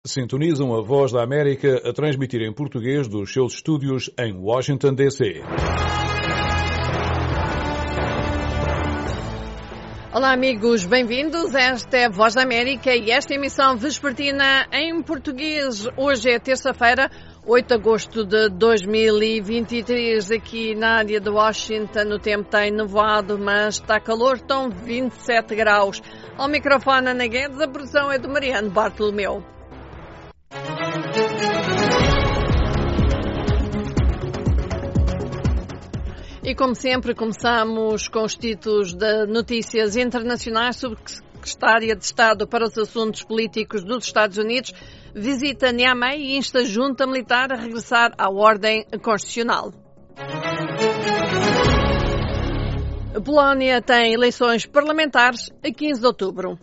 Sintonizam a Voz da América a transmitir em português dos seus estúdios em Washington, D.C. Olá amigos, bem-vindos. Esta é a Voz da América e esta emissão vespertina em português. Hoje é terça-feira, 8 de agosto de 2023. Aqui na área de Washington o tempo tem nevoado, mas está calor, estão 27 graus. Ao microfone Ana Guedes, a produção é do Mariano Bartolomeu. E como sempre, começamos com os títulos de notícias internacionais. Subsecretária de Estado para os Assuntos Políticos dos Estados Unidos visita Niamey e insta a junta militar a regressar à ordem constitucional. A Polónia tem eleições parlamentares a 15 de outubro.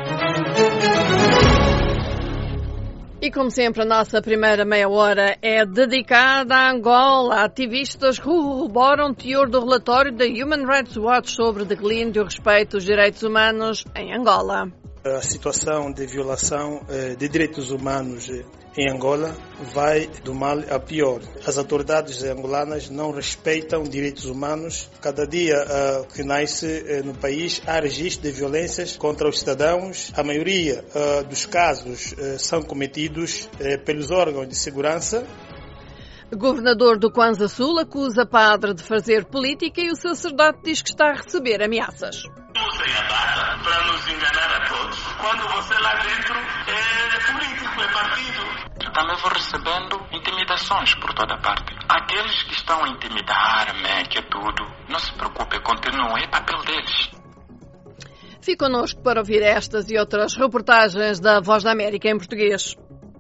E como sempre, a nossa primeira meia hora é dedicada a Angola. Ativistas corroboram o teor do relatório da Human Rights Watch sobre o declínio do respeito aos direitos humanos em Angola. A situação de violação de direitos humanos em Angola vai do mal a pior. As autoridades angolanas não respeitam direitos humanos. Cada dia que nasce no país há registros de violências contra os cidadãos. A maioria dos casos são cometidos pelos órgãos de segurança. O governador do Kwanza Sul acusa padre de fazer política e o sacerdote diz que está a receber ameaças. Usem a data para nos enganar a todos. Quando você lá dentro é político, é partido. Eu também vou recebendo intimidações por toda parte. Aqueles que estão a intimidar-me, que é tudo, não se preocupe, continue, é papel deles. Fique connosco para ouvir estas e outras reportagens da Voz da América em português.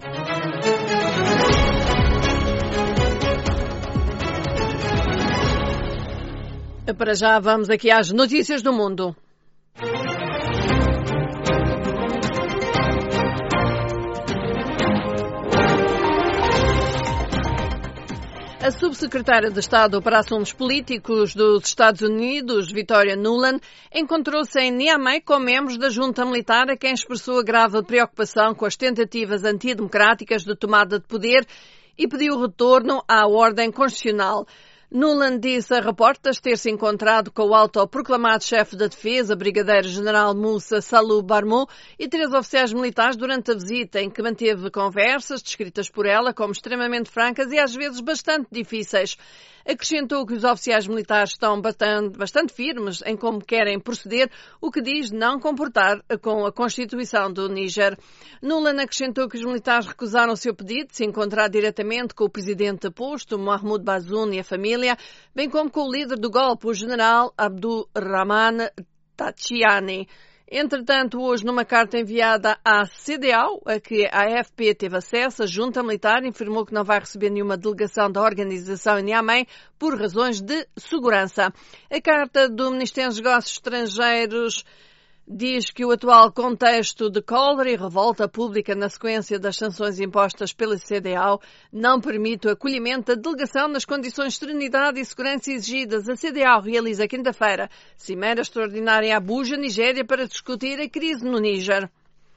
Para já vamos aqui às notícias do mundo. A subsecretária de Estado para Assuntos Políticos dos Estados Unidos, Victoria Nuland, encontrou-se em Niamey com membros da junta militar a quem expressou a grave preocupação com as tentativas antidemocráticas de tomada de poder e pediu o retorno à ordem constitucional. Nuland disse a repórteres ter se encontrado com o autoproclamado chefe da defesa, brigadeiro-general Moussa Salou Barmou, e 3 oficiais militares durante a visita, em que manteve conversas descritas por ela como extremamente francas e às vezes bastante difíceis. Acrescentou que os oficiais militares estão bastante firmes em como querem proceder, o que diz não comportar com a Constituição do Níger. Nuland acrescentou que os militares recusaram o seu pedido de se encontrar diretamente com o presidente posto, Mahmoud Bazoum, e a família, bem como com o líder do golpe, o general Abdurrahman Tachiani. Entretanto, hoje, numa carta enviada à CDAO, a que a AFP teve acesso, a junta militar informou que não vai receber nenhuma delegação da organização em Niamey por razões de segurança. A carta do Ministério dos Negócios Estrangeiros diz que o atual contexto de cólera e revolta pública na sequência das sanções impostas pela CDAO não permite o acolhimento da delegação nas condições de serenidade e segurança exigidas. A CDAO realiza quinta-feira cimeira extraordinária em Abuja, Nigéria, para discutir a crise no Níger.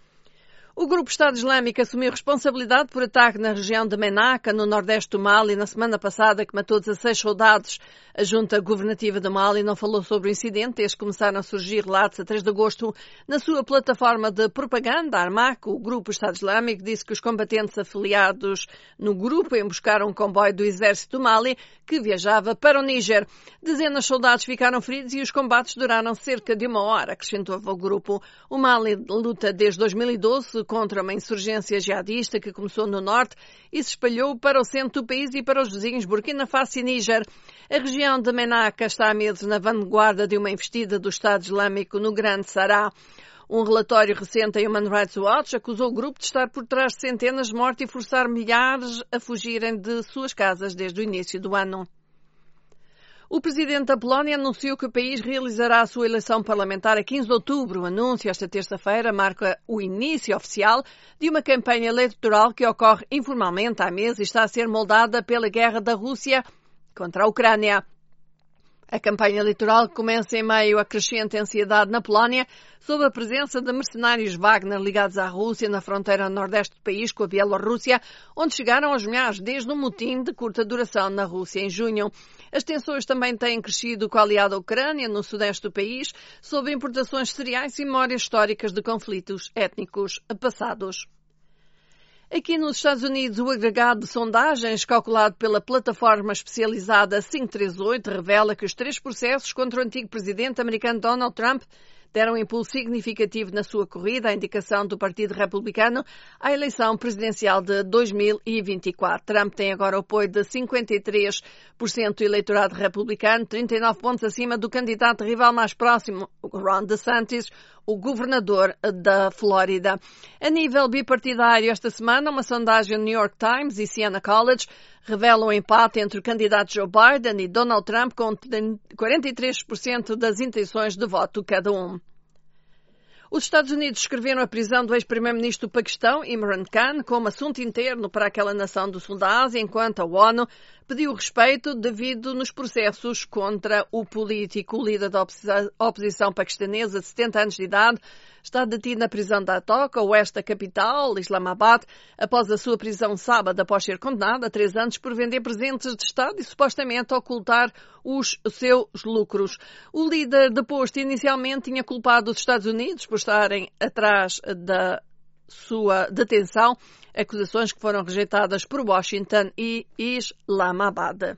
O grupo Estado Islâmico assumiu responsabilidade por ataque na região de Menaka, no nordeste do Mali, na semana passada, que matou 16 soldados. A junta governativa do Mali não falou sobre o incidente, desde que começaram a surgir relatos a 3 de agosto. Na sua plataforma de propaganda, a Armac, o grupo Estado Islâmico, disse que os combatentes afiliados no grupo emboscaram um comboio do exército do Mali que viajava para o Níger. Dezenas de soldados ficaram feridos e os combates duraram cerca de 1 hora, acrescentou o grupo. O Mali luta desde 2012 contra uma insurgência jihadista que começou no norte e se espalhou para o centro do país e para os vizinhos Burkina Faso e Níger. A região de Menaka está há meses na vanguarda de uma investida do Estado Islâmico no Grande Sará. Um relatório recente da Human Rights Watch acusou o grupo de estar por trás de centenas de mortes e forçar milhares a fugirem de suas casas desde o início do ano. O presidente da Polónia anunciou que o país realizará a sua eleição parlamentar a 15 de outubro. O anúncio esta terça-feira marca o início oficial de uma campanha eleitoral que ocorre informalmente há meses e está a ser moldada pela guerra da Rússia contra a Ucrânia. A campanha eleitoral começa em meio à crescente ansiedade na Polónia sobre a presença de mercenários Wagner ligados à Rússia na fronteira nordeste do país com a Bielorrússia, onde chegaram aos milhares desde um motim de curta duração na Rússia em junho. As tensões também têm crescido com a aliada Ucrânia, no sudeste do país, sobre importações de cereais e memórias históricas de conflitos étnicos passados. Aqui nos Estados Unidos, o agregado de sondagens calculado pela plataforma especializada 538 revela que os 3 processos contra o antigo presidente americano Donald Trump deram um impulso significativo na sua corrida à indicação do Partido Republicano à eleição presidencial de 2024. Trump tem agora o apoio de 53% do eleitorado republicano, 39 pontos acima do candidato rival mais próximo, Ron DeSantis, o governador da Flórida. A nível bipartidário, esta semana, uma sondagem do New York Times e Siena College revela um empate entre o candidato Joe Biden e Donald Trump, com 43% das intenções de voto cada um. Os Estados Unidos escreveram a prisão do ex-primeiro-ministro do Paquistão, Imran Khan, como assunto interno para aquela nação do sul da Ásia, enquanto a ONU pediu respeito devido nos processos contra o político. O líder da oposição paquistanesa, de 70 anos de idade, está detido na prisão da Dhaka, oeste da capital, Islamabad, após a sua prisão sábado, após ser condenado a 3 anos por vender presentes de Estado e supostamente ocultar os seus lucros. O líder deposto inicialmente tinha culpado os Estados Unidos por estarem atrás da sua detenção, acusações que foram rejeitadas por Washington e Islamabad.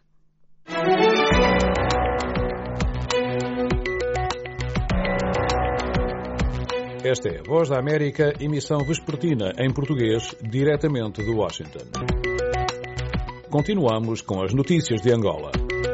Esta é a Voz da América, emissão vespertina em português, diretamente de Washington. Continuamos com as notícias de Angola.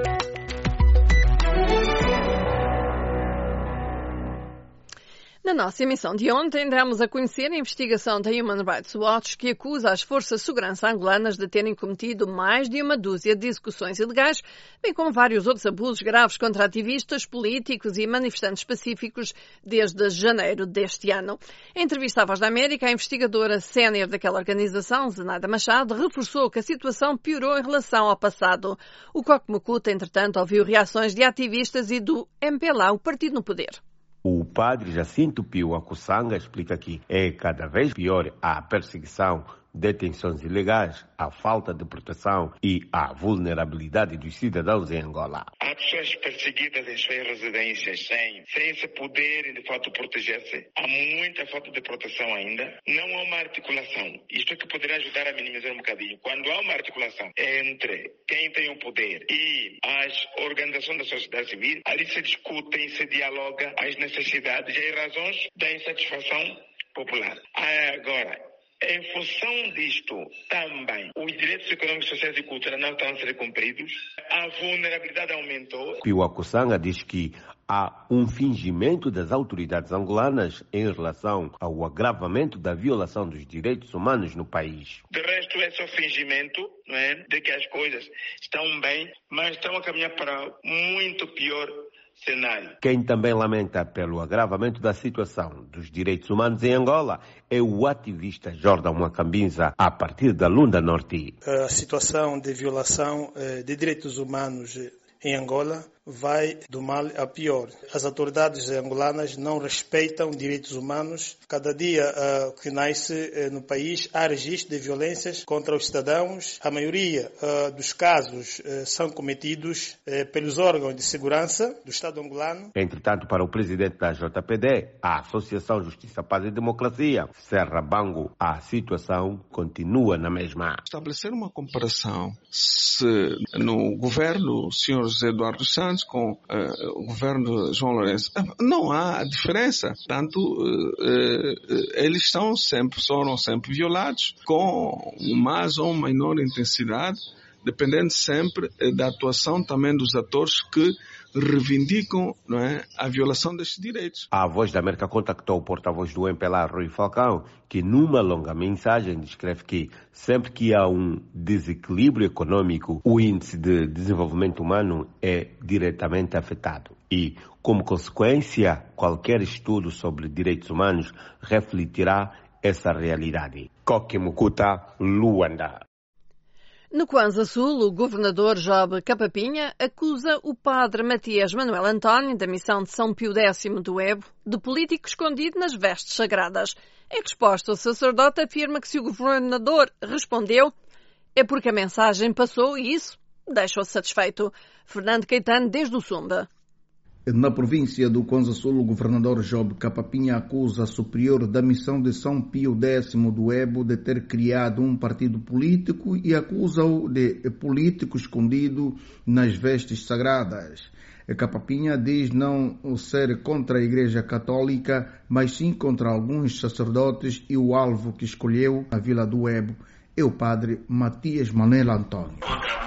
Na nossa emissão de ontem, demos a conhecer a investigação da Human Rights Watch que acusa as forças de segurança angolanas de terem cometido mais de uma dúzia de execuções ilegais, bem como vários outros abusos graves contra ativistas, políticos e manifestantes pacíficos desde janeiro deste ano. Em entrevista à Voz da América, a investigadora sénior daquela organização, Zenaida Machado, reforçou que a situação piorou em relação ao passado. O Coque Mucuta, entretanto, ouviu reações de ativistas e do MPLA, o partido no poder. O padre Jacinto Pio Akusanga explica que é cada vez pior a perseguição, detenções ilegais, a falta de proteção e a vulnerabilidade dos cidadãos em Angola. Há pessoas perseguidas em suas residências sem se poderem de fato proteger-se. Há muita falta de proteção ainda. Não há uma articulação. Isto é que poderia ajudar a minimizar um bocadinho. Quando há uma articulação entre quem tem o poder e as organizações da sociedade civil, ali se discutem, se dialoga as necessidades e as razões da insatisfação popular. Agora, em função disto, também, os direitos econômicos, sociais e culturais não estão a ser cumpridos, a vulnerabilidade aumentou. Pio Akusanga diz que há um fingimento das autoridades angolanas em relação ao agravamento da violação dos direitos humanos no país. De resto, é só fingimento, não é? De que as coisas estão bem, mas estão a caminhar para muito pior cenário. Quem também lamenta pelo agravamento da situação dos direitos humanos em Angola é o ativista Jordão Macambinza, a partir da Lunda Norte. A situação de violação de direitos humanos em Angola vai do mal a pior. As autoridades angolanas não respeitam direitos humanos. Cada dia que nasce no país há registro de violências contra os cidadãos. A maioria dos casos são cometidos pelos órgãos de segurança do Estado angolano. Entretanto, para o presidente da JPD, a Associação Justiça, Paz e Democracia, Serra Bango, a situação continua na mesma. Estabelecer uma comparação se no governo o Sr. José Eduardo Santos com o governo João Lourenço, não há diferença. Tanto eles foram sempre violados com mais ou menor intensidade, dependendo sempre da atuação também dos atores que reivindicam, não é, a violação destes direitos. A Voz da América contactou o porta-voz do MPLA, Rui Falcão, que numa longa mensagem descreve que sempre que há um desequilíbrio econômico, o índice de desenvolvimento humano é diretamente afetado. E, como consequência, qualquer estudo sobre direitos humanos refletirá essa realidade. Coque Mucuta, Luanda. No Kwanza Sul, o governador Job Capapinha acusa o padre Matias Manuel António, da missão de São Pio X do Ebo, de político escondido nas vestes sagradas. Em resposta, o sacerdote afirma que se o governador respondeu, é porque a mensagem passou e isso deixou-o satisfeito. Fernando Caetano, desde o Sumba. Na província do Kwanza Sul, o governador Job Capapinha acusa a superior da missão de São Pio X do Ebo de ter criado um partido político e acusa-o de político escondido nas vestes sagradas. Capapinha diz não ser contra a Igreja Católica, mas sim contra alguns sacerdotes e o alvo que escolheu a Vila do Ebo é o padre Matias Manuel António.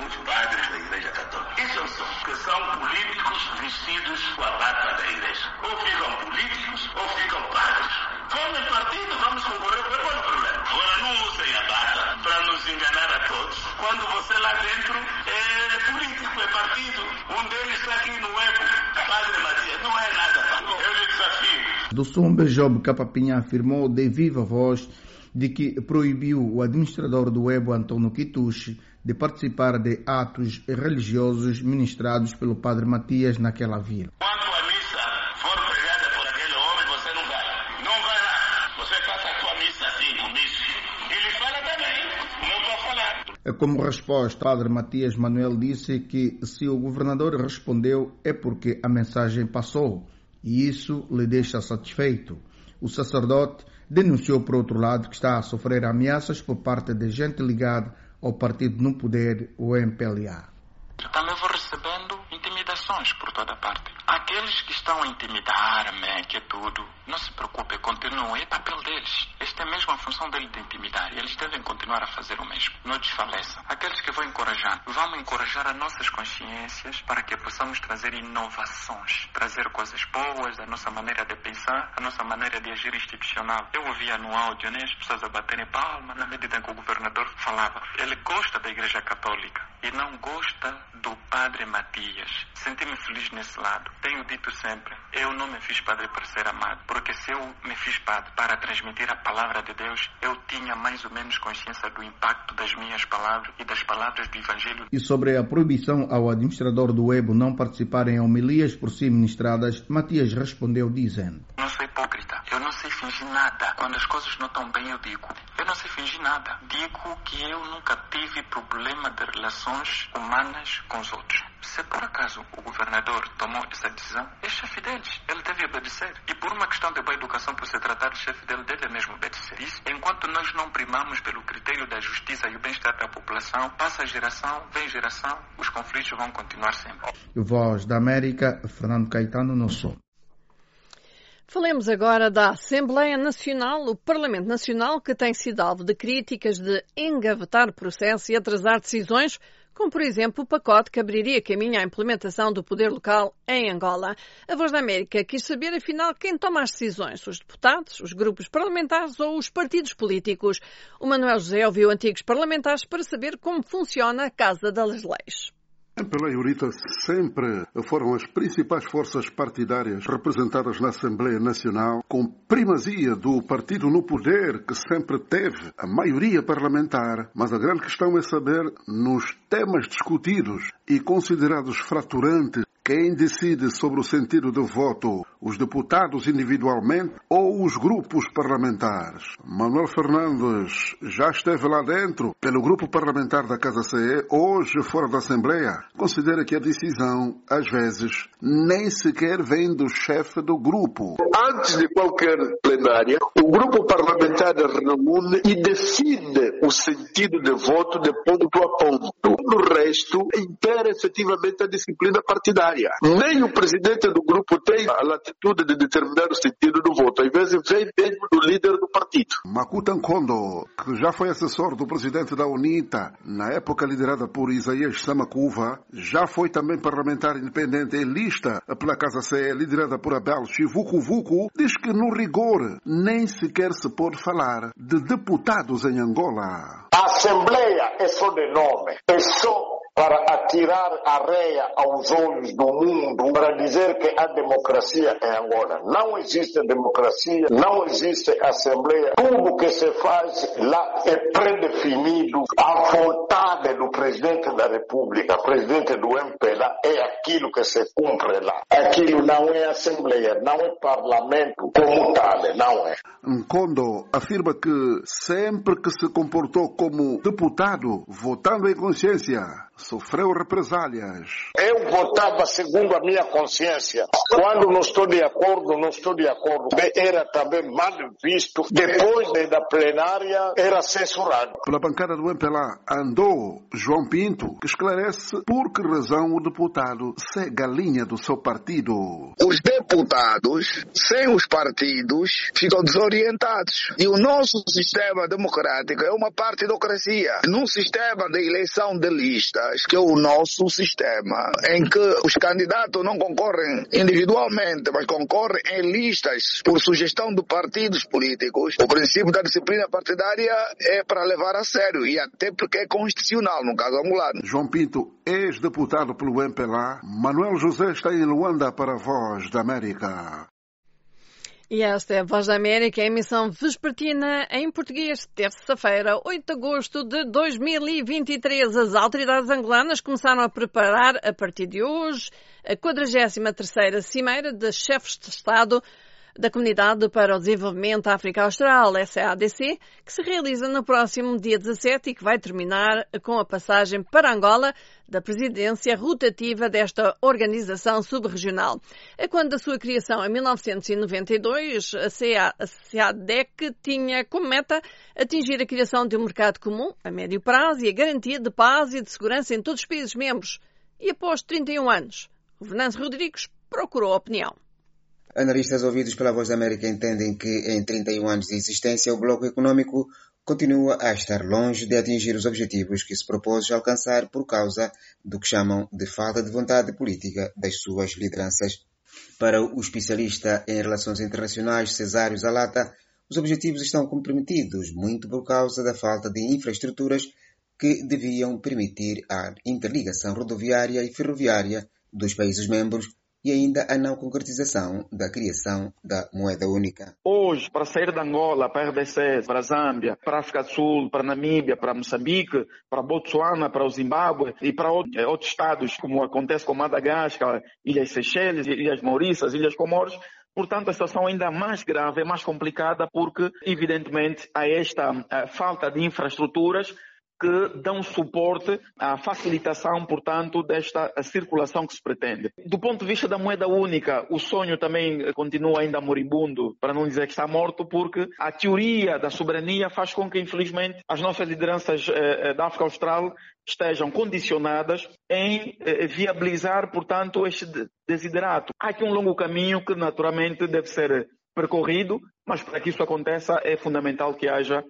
Quando você lá dentro é político, é partido. Um deles está aqui no Ebo, Padre Matias. Não é nada, eu lhe desafio. Do Sumba, Job Capapinha afirmou de viva voz de que proibiu o administrador do Ebo, Antônio Quituche, de participar de atos religiosos ministrados pelo Padre Matias naquela vila. Quando a missa for pregada por aquele homem, você não vai. Não vai lá. Você faça a sua missa assim, com isso. Ele fala também. Não vou falar. Como resposta, o Padre Matias Manuel disse que se o governador respondeu é porque a mensagem passou e isso lhe deixa satisfeito. O sacerdote denunciou, por outro lado, que está a sofrer ameaças por parte de gente ligada ao partido no poder, o MPLA. Também vou recebendo intimidações por toda parte. Aqueles que estão a intimidar-me, que é tudo, não se preocupe, continuem, é papel deles. Esta é mesmo a função dele de intimidar e eles devem continuar a fazer o mesmo. Não desfaleça. Aqueles que vão encorajar, vamos encorajar as nossas consciências para que possamos trazer inovações, trazer coisas boas da nossa maneira de pensar, a nossa maneira de agir institucional. Eu ouvia no áudio, né, as pessoas a baterem palma na medida em que o governador falava. Ele gosta da Igreja Católica e não gosta do Padre Matias. Senti-me feliz nesse lado. Tenho dito sempre, eu não me fiz padre para ser amado, porque se eu me fiz padre para transmitir a palavra de Deus, eu tinha mais ou menos consciência do impacto das minhas palavras e das palavras do Evangelho. E sobre a proibição ao administrador do Ebo não participar em homilias por si ministradas, Matias respondeu dizendo: Não sou hipócrita, eu não sei fingir nada. Quando as coisas não estão bem, eu digo. Eu não sei fingir nada. Digo que eu nunca tive problema de relações humanas com os outros. Se por acaso o governador tomou essa decisão, é chefe deles. Ele deve obedecer. E por uma questão de boa educação, por se tratar de chefe dele, deve mesmo obedecer. Isso, enquanto nós não primamos pelo critério da justiça e o bem-estar da população, passa a geração, vem geração, os conflitos vão continuar sempre. Voz da América, Fernando Caetano, no Som. Falemos agora da Assembleia Nacional, o Parlamento Nacional, que tem sido alvo de críticas de engavetar processos e atrasar decisões, como, por exemplo, o pacote que abriria caminho à implementação do poder local em Angola. A Voz da América quis saber, afinal, quem toma as decisões, os deputados, os grupos parlamentares ou os partidos políticos. O Manuel José ouviu antigos parlamentares para saber como funciona a Casa das Leis. Pela Eurita sempre foram as principais forças partidárias representadas na Assembleia Nacional, com primazia do partido no poder, que sempre teve a maioria parlamentar. Mas a grande questão é saber, nos temas discutidos e considerados fraturantes, quem decide sobre o sentido do voto, os deputados individualmente ou os grupos parlamentares? Manuel Fernandes já esteve lá dentro, pelo grupo parlamentar da Casa CE, hoje fora da Assembleia. Considera que a decisão, às vezes, nem sequer vem do chefe do grupo. Antes de qualquer plenária, o grupo parlamentar reúne e decide o sentido de voto de ponto a ponto. O resto impera efetivamente a disciplina partidária. Nem o presidente do grupo tem a latitude de determinar o sentido do voto. Às vezes vem mesmo do líder do partido. Makuta Nkondo, que já foi assessor do presidente da UNITA, na época liderada por Isaías Samakuva, já foi também parlamentar independente em lista pela Casa CE, liderada por Abel Chivukuvuku, diz que no rigor nem sequer se pode falar de deputados em Angola. A Assembleia é só de nome, é só para atirar areia aos olhos do mundo para dizer que há democracia em Angola. Não existe democracia, não existe assembleia. Tudo que se faz lá é predefinido. A vontade do presidente da República, presidente do MPLA, é aquilo que se cumpre lá. Aquilo não é assembleia, não é parlamento como tal, não é. Nkondo afirma que sempre que se comportou como deputado, votando em consciência, sofreu represálias. Eu votava segundo a minha consciência. Quando não estou de acordo, não estou de acordo. Era também mal visto. Depois da plenária, era censurado. Pela bancada do MPLA andou João Pinto, que esclarece por que razão o deputado segue a linha do seu partido. Os deputados, sem os partidos, ficam desorientados. E o nosso sistema democrático é uma partidocracia. Num sistema de eleição de listas, que é o nosso sistema, em que os candidatos não concorrem individualmente, mas concorrem em listas por sugestão de partidos políticos, o princípio da disciplina partidária é para levar a sério, e até porque é constitucional, no caso angolano. João Pinto, ex-deputado pelo MPLA, Manuel José está em Luanda para a Voz da América. E esta é a Voz da América, a emissão vespertina em português, terça-feira, 8 de agosto de 2023. As autoridades angolanas começaram a preparar, a partir de hoje, a 43ª Cimeira de Chefes de Estado da Comunidade para o Desenvolvimento da África Austral, SADC, que se realiza no próximo dia 17 e que vai terminar com a passagem para Angola da presidência rotativa desta organização subregional. É quando da sua criação em 1992, a SADC tinha como meta atingir a criação de um mercado comum a médio prazo e a garantia de paz e de segurança em todos os países membros. E após 31 anos, o Venâncio Rodrigues procurou a opinião. Analistas ouvidos pela Voz da América entendem que em 31 anos de existência o Bloco Econômico continua a estar longe de atingir os objetivos que se propôs alcançar por causa do que chamam de falta de vontade política das suas lideranças. Para o especialista em relações internacionais Cesário Zalata, os objetivos estão comprometidos muito por causa da falta de infraestruturas que deviam permitir a interligação rodoviária e ferroviária dos países membros e ainda a não concretização da criação da moeda única. Hoje, para sair da Angola, para a RDC, para a Zâmbia, para a África do Sul, para a Namíbia, para Moçambique, para a Botsuana, para o Zimbábue e para outros estados, como acontece com Madagascar, Ilhas Seychelles, Ilhas Maurícias, Ilhas Comores, portanto, a situação ainda mais grave, é mais complicada porque, evidentemente, há esta falta de infraestruturas que dão suporte à facilitação, portanto, desta circulação que se pretende. Do ponto de vista da moeda única, o sonho também continua ainda moribundo, para não dizer que está morto, porque a teoria da soberania faz com que, infelizmente, as nossas lideranças da África Austral estejam condicionadas em viabilizar, portanto, este desiderato. Há aqui um longo caminho que, naturalmente, deve ser percorrido, mas para que isso aconteça é fundamental que haja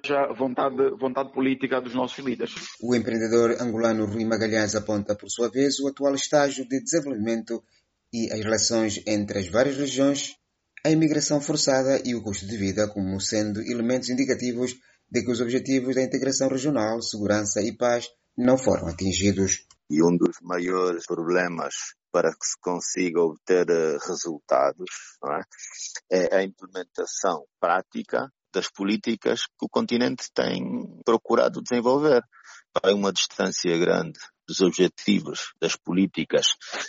vontade política dos nossos líderes. O empreendedor angolano Rui Magalhães aponta, por sua vez, o atual estágio de desenvolvimento e as relações entre as várias regiões, a imigração forçada e o custo de vida como sendo elementos indicativos de que os objetivos da integração regional, segurança e paz não foram atingidos. E um dos maiores problemas para que se consiga obter resultados, não é a implementação prática das políticas que o continente tem procurado desenvolver. Há uma distância grande dos objetivos das políticas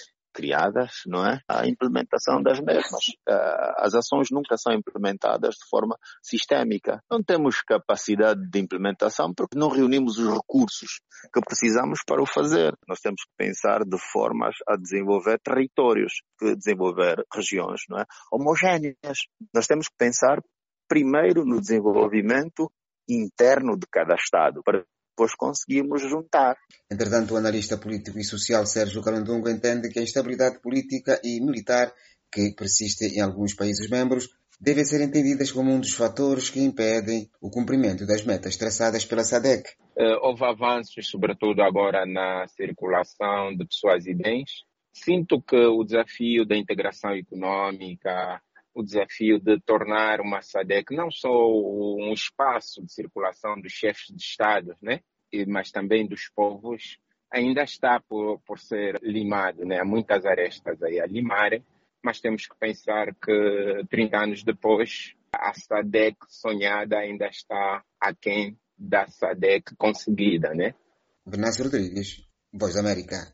criadas, não é? A implementação das mesmas. As ações nunca são implementadas de forma sistémica. Não temos capacidade de implementação porque não reunimos os recursos que precisamos para o fazer. Nós temos que pensar de formas a desenvolver territórios, desenvolver regiões, não é? Homogéneas. Nós temos que pensar primeiro no desenvolvimento interno de cada Estado, para depois conseguimos juntar. Entretanto, o analista político e social Sérgio Calundungo entende que a instabilidade política e militar que persiste em alguns países membros devem ser entendidas como um dos fatores que impedem o cumprimento das metas traçadas pela SADC. Houve avanços, sobretudo agora na circulação de pessoas e bens. Sinto que o desafio da integração econômica, o desafio de tornar uma SADC não só um espaço de circulação dos chefes de Estado, né? Mas também dos povos, ainda está por ser limado, né? Há muitas arestas aí a limar, mas temos que pensar que 30 anos depois a SADC sonhada ainda está aquém da SADC conseguida, né? Venâncio Rodrigues, Voz da América.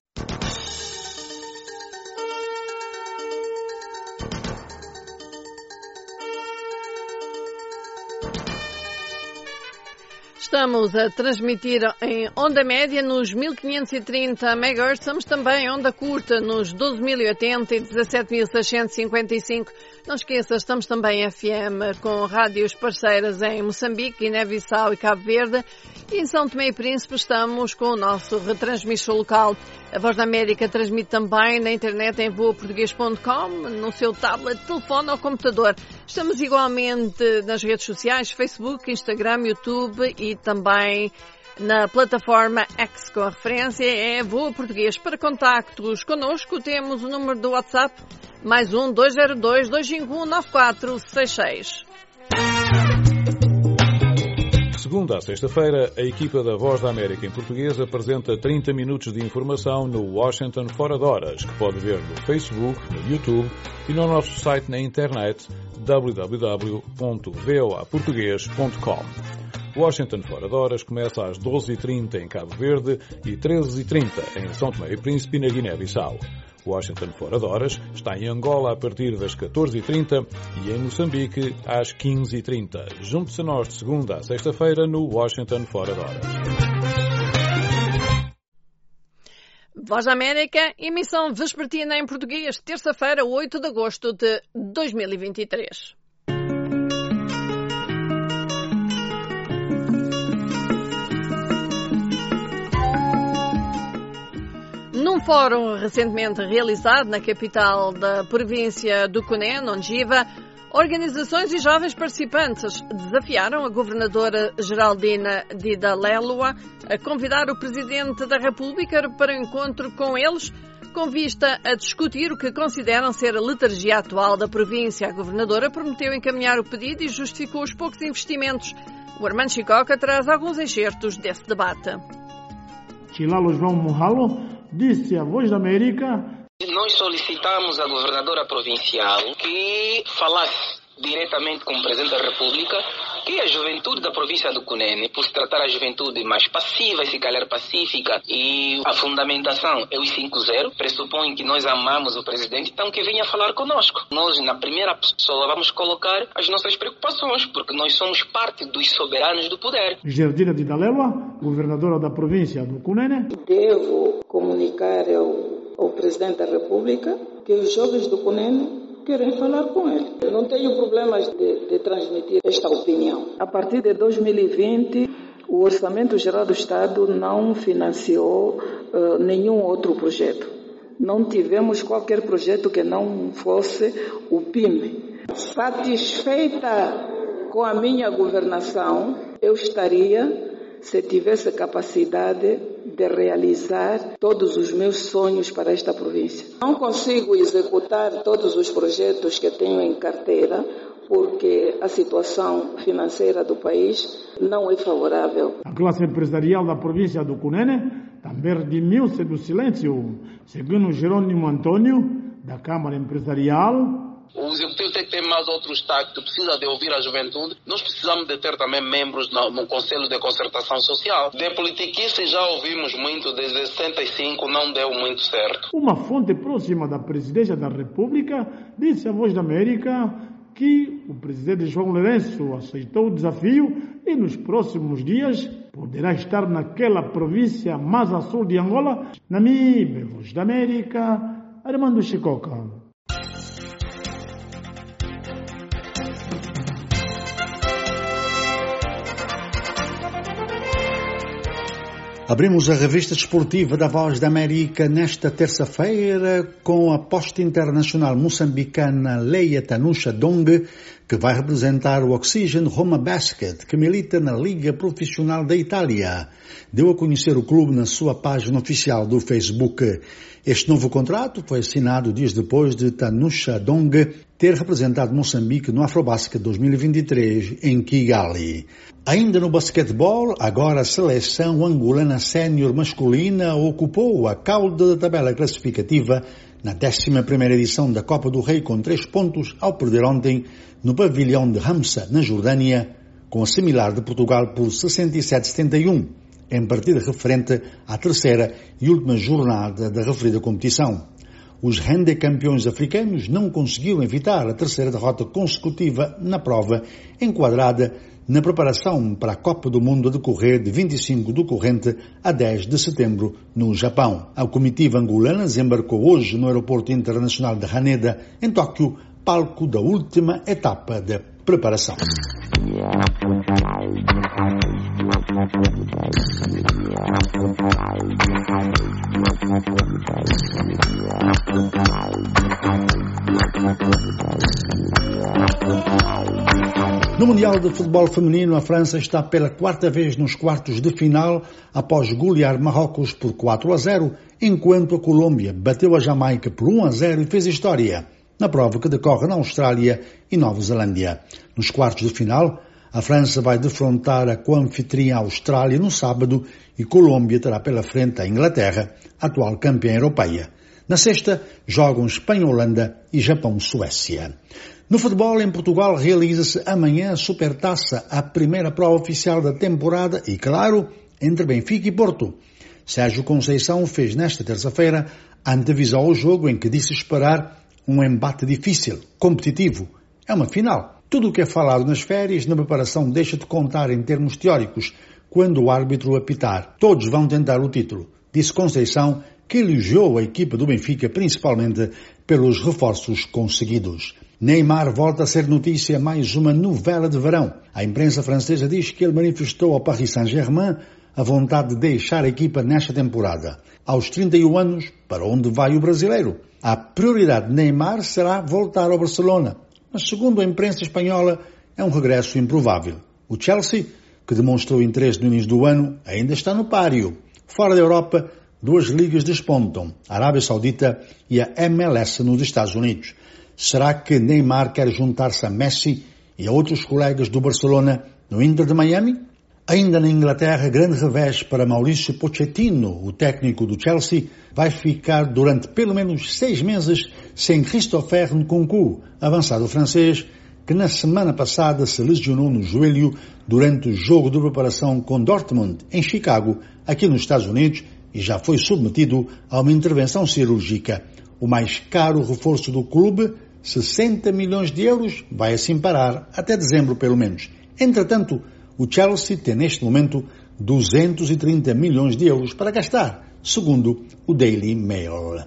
Estamos a transmitir em onda média nos 1530 MHz, estamos também em onda curta nos 12.080 e 17.655. Não esqueça, estamos também em FM com rádios parceiras em Moçambique, Guiné-Bissau e Cabo Verde. E em São Tomé e Príncipe estamos com o nosso retransmissor local. A Voz da América transmite também na internet em voaportuguês.com, no seu tablet, telefone ou computador. Estamos igualmente nas redes sociais, Facebook, Instagram, YouTube e também na plataforma X, com a referência é Voa Português. Para contactos connosco temos o número do WhatsApp, +1 202 251 9466. Segunda a sexta-feira, a equipa da Voz da América em português apresenta 30 minutos de informação no Washington Fora de Horas, que pode ver no Facebook, no YouTube e no nosso site na internet www.voaportugues.com. Washington Fora de Horas começa às 12h30 em Cabo Verde e 13h30 em São Tomé e Príncipe e na Guiné-Bissau. Washington Fora de Horas está em Angola a partir das 14h30 e em Moçambique às 15h30. Junte-se a nós de segunda a sexta-feira no Washington Fora de Horas. Voz da América, emissão vespertina em português, terça-feira, 8 de agosto de 2023. Num fórum recentemente realizado na capital da província do Cunene, Ongiva, organizações e jovens participantes desafiaram a governadora Geraldina Dida-Leloa a convidar o Presidente da República para um encontro com eles, com vista a discutir o que consideram ser a letargia atual da província. A governadora prometeu encaminhar o pedido e justificou os poucos investimentos. O Armando Chicoca traz alguns excertos desse debate. Chilalo João Mohalo disse à Voz da América: nós solicitamos à governadora provincial que falasse diretamente com o Presidente da República que a juventude da província do Cunene, por se tratar a juventude mais passiva e se calhar pacífica, e a fundamentação é o 5-0, pressupõe que nós amamos o Presidente, então que venha falar conosco. Nós, na primeira pessoa, vamos colocar as nossas preocupações, porque nós somos parte dos soberanos do poder. Geraldina Dida-Leloa, governadora da província do Cunene: devo comunicar ao Presidente da República que os jovens do Cunene querem falar com ele. Eu não tenho problemas de transmitir esta opinião. A partir de 2020, o Orçamento Geral do Estado não financiou nenhum outro projeto. Não tivemos qualquer projeto que não fosse o PIME. Satisfeita com a minha governação, eu estaria, se tivesse capacidade de realizar todos os meus sonhos para esta província. Não consigo executar todos os projetos que tenho em carteira, porque a situação financeira do país não é favorável. A classe empresarial da província do Cunene também redimiu-se do silêncio, segundo Jerônimo Antônio, da Câmara Empresarial. O Executivo tem que ter mais outros tactos, precisa de ouvir a juventude. Nós precisamos de ter também membros no Conselho de Concertação Social. De politiquice já ouvimos muito, desde 65 não deu muito certo. Uma fonte próxima da Presidência da República disse à Voz da América que o presidente João Lourenço aceitou o desafio e nos próximos dias poderá estar naquela província mais a sul de Angola. Namíbia, Voz da América, Armando Chicoca. Abrimos a revista desportiva da Voz da América nesta terça-feira com a posta internacional moçambicana Leia Tanusha Dong, que vai representar o Oxygen Roma Basket, que milita na Liga Profissional da Itália. Deu a conhecer o clube na sua página oficial do Facebook. Este novo contrato foi assinado dias depois de Tanusha Dong ter representado Moçambique no Afrobasket 2023 em Kigali. Ainda no basquetebol, agora a seleção angolana sénior masculina ocupou a cauda da tabela classificativa na 11ª edição da Copa do Rei com 3 pontos ao perder ontem no pavilhão de Hamsa, na Jordânia, com a similar de Portugal por 67-71, em partida referente à terceira e última jornada da referida competição. Os handicampeões africanos não conseguiram evitar a terceira derrota consecutiva na prova, enquadrada na preparação para a Copa do Mundo a decorrer de 25 do corrente a 10 de setembro no Japão. A comitiva angolana desembarcou hoje no Aeroporto Internacional de Haneda, em Tóquio, palco da última etapa da preparação. No Mundial de Futebol Feminino, a França está pela 4ª vez nos quartos de final após golear Marrocos por 4-0, enquanto a Colômbia bateu a Jamaica por 1-0 e fez história na prova que decorre na Austrália e Nova Zelândia. Nos quartos de final, a França vai defrontar a co-anfitriã Austrália no sábado e Colômbia terá pela frente a Inglaterra, atual campeã europeia. Na sexta, jogam Espanha-Holanda e Japão-Suécia. No futebol, em Portugal, realiza-se amanhã a Supertaça, a primeira prova oficial da temporada e, claro, entre Benfica e Porto. Sérgio Conceição fez nesta terça-feira a antevisão ao jogo em que disse esperar um embate difícil, competitivo. É uma final. Tudo o que é falado nas férias, na preparação, deixa de contar em termos teóricos quando o árbitro apitar. Todos vão tentar o título, disse Conceição, que elogiou a equipa do Benfica principalmente pelos reforços conseguidos. Neymar volta a ser notícia mais uma novela de verão. A imprensa francesa diz que ele manifestou ao Paris Saint-Germain a vontade de deixar a equipa nesta temporada. Aos 31 anos, para onde vai o brasileiro? A prioridade de Neymar será voltar ao Barcelona, mas segundo a imprensa espanhola é um regresso improvável. O Chelsea, que demonstrou interesse no início do ano, ainda está no páreo. Fora da Europa, 2 ligas despontam, a Arábia Saudita e a MLS nos Estados Unidos. Será que Neymar quer juntar-se a Messi e a outros colegas do Barcelona no Inter de Miami? Ainda na Inglaterra, grande revés para Maurício Pochettino, o técnico do Chelsea, vai ficar durante pelo menos 6 meses sem Christopher Nkunku, avançado francês, que na semana passada se lesionou no joelho durante o jogo de preparação com Dortmund, em Chicago, aqui nos Estados Unidos, e já foi submetido a uma intervenção cirúrgica. O mais caro reforço do clube, 60 milhões de euros, vai assim parar até dezembro pelo menos. Entretanto, o Chelsea tem neste momento 230 milhões de euros para gastar, segundo o Daily Mail.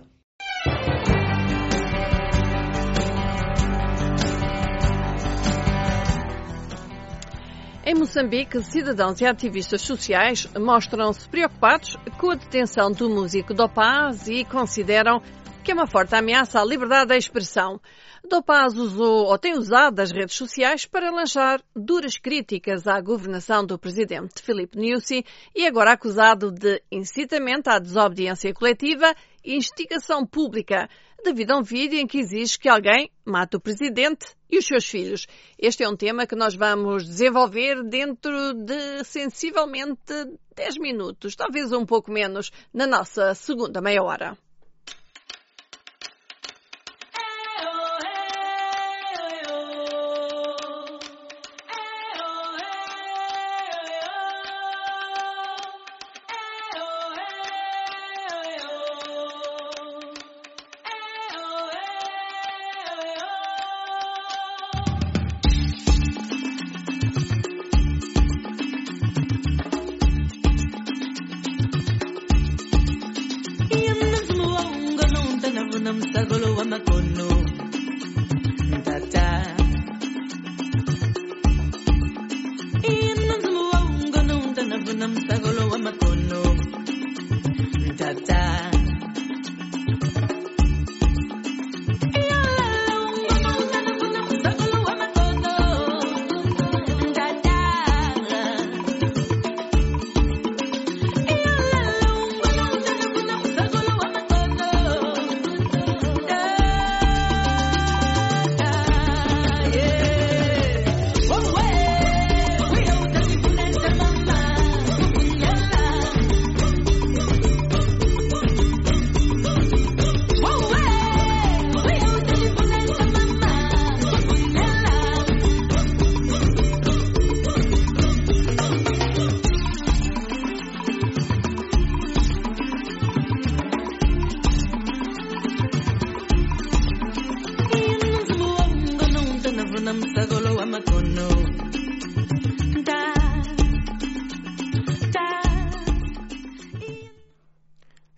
Em Moçambique, cidadãos e ativistas sociais mostram-se preocupados com a detenção do músico Dopaz e consideram que é uma forte ameaça à liberdade da expressão. Dopaz tem usado as redes sociais para lançar duras críticas à governação do presidente Filipe Nyusi e agora acusado de incitamento à desobediência coletiva e instigação pública, devido a um vídeo em que exige que alguém mate o presidente e os seus filhos. Este é um tema que nós vamos desenvolver dentro de sensivelmente 10 minutos, talvez um pouco menos, na nossa segunda meia hora. In this mood.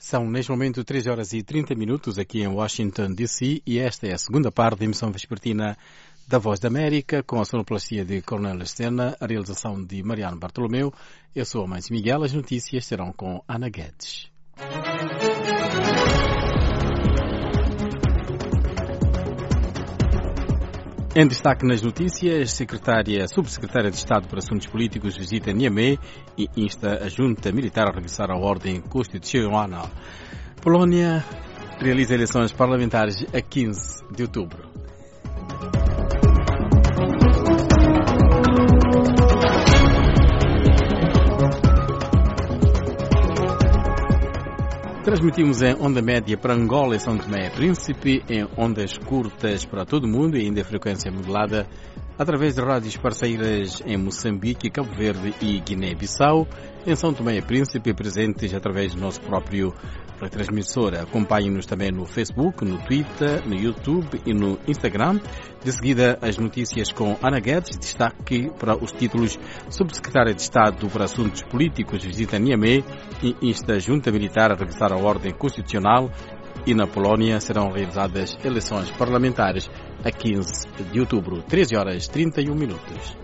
São, neste momento, 13 horas e 30 minutos aqui em Washington, D.C. e esta é a segunda parte da emissão vespertina da Voz da América, com a sonoplastia de Cornélia Stena, a realização de Mariano Bartolomeu. Eu sou o Mâncio Miguel. As notícias serão com Ana Guedes. Em destaque nas notícias, subsecretária de Estado para Assuntos Políticos visita Niamey e insta a junta militar a regressar à ordem constitucional. Polónia realiza eleições parlamentares a 15 de outubro. Transmitimos em onda média para Angola e São Tomé e Príncipe, em ondas curtas para todo o mundo e ainda em frequência modulada, através de rádios parceiras em Moçambique, Cabo Verde e Guiné-Bissau, em São Tomé e Príncipe, presentes através do nosso próprio retransmissor. Acompanhe-nos também no Facebook, no Twitter, no YouTube e no Instagram. De seguida, as notícias com Ana Guedes, destaque para os títulos: Subsecretária de Estado para Assuntos Políticos visita Niamey e insta a junta militar a regressar à ordem constitucional. E na Polónia serão realizadas eleições parlamentares a 15 de outubro, 13 horas 31 minutos.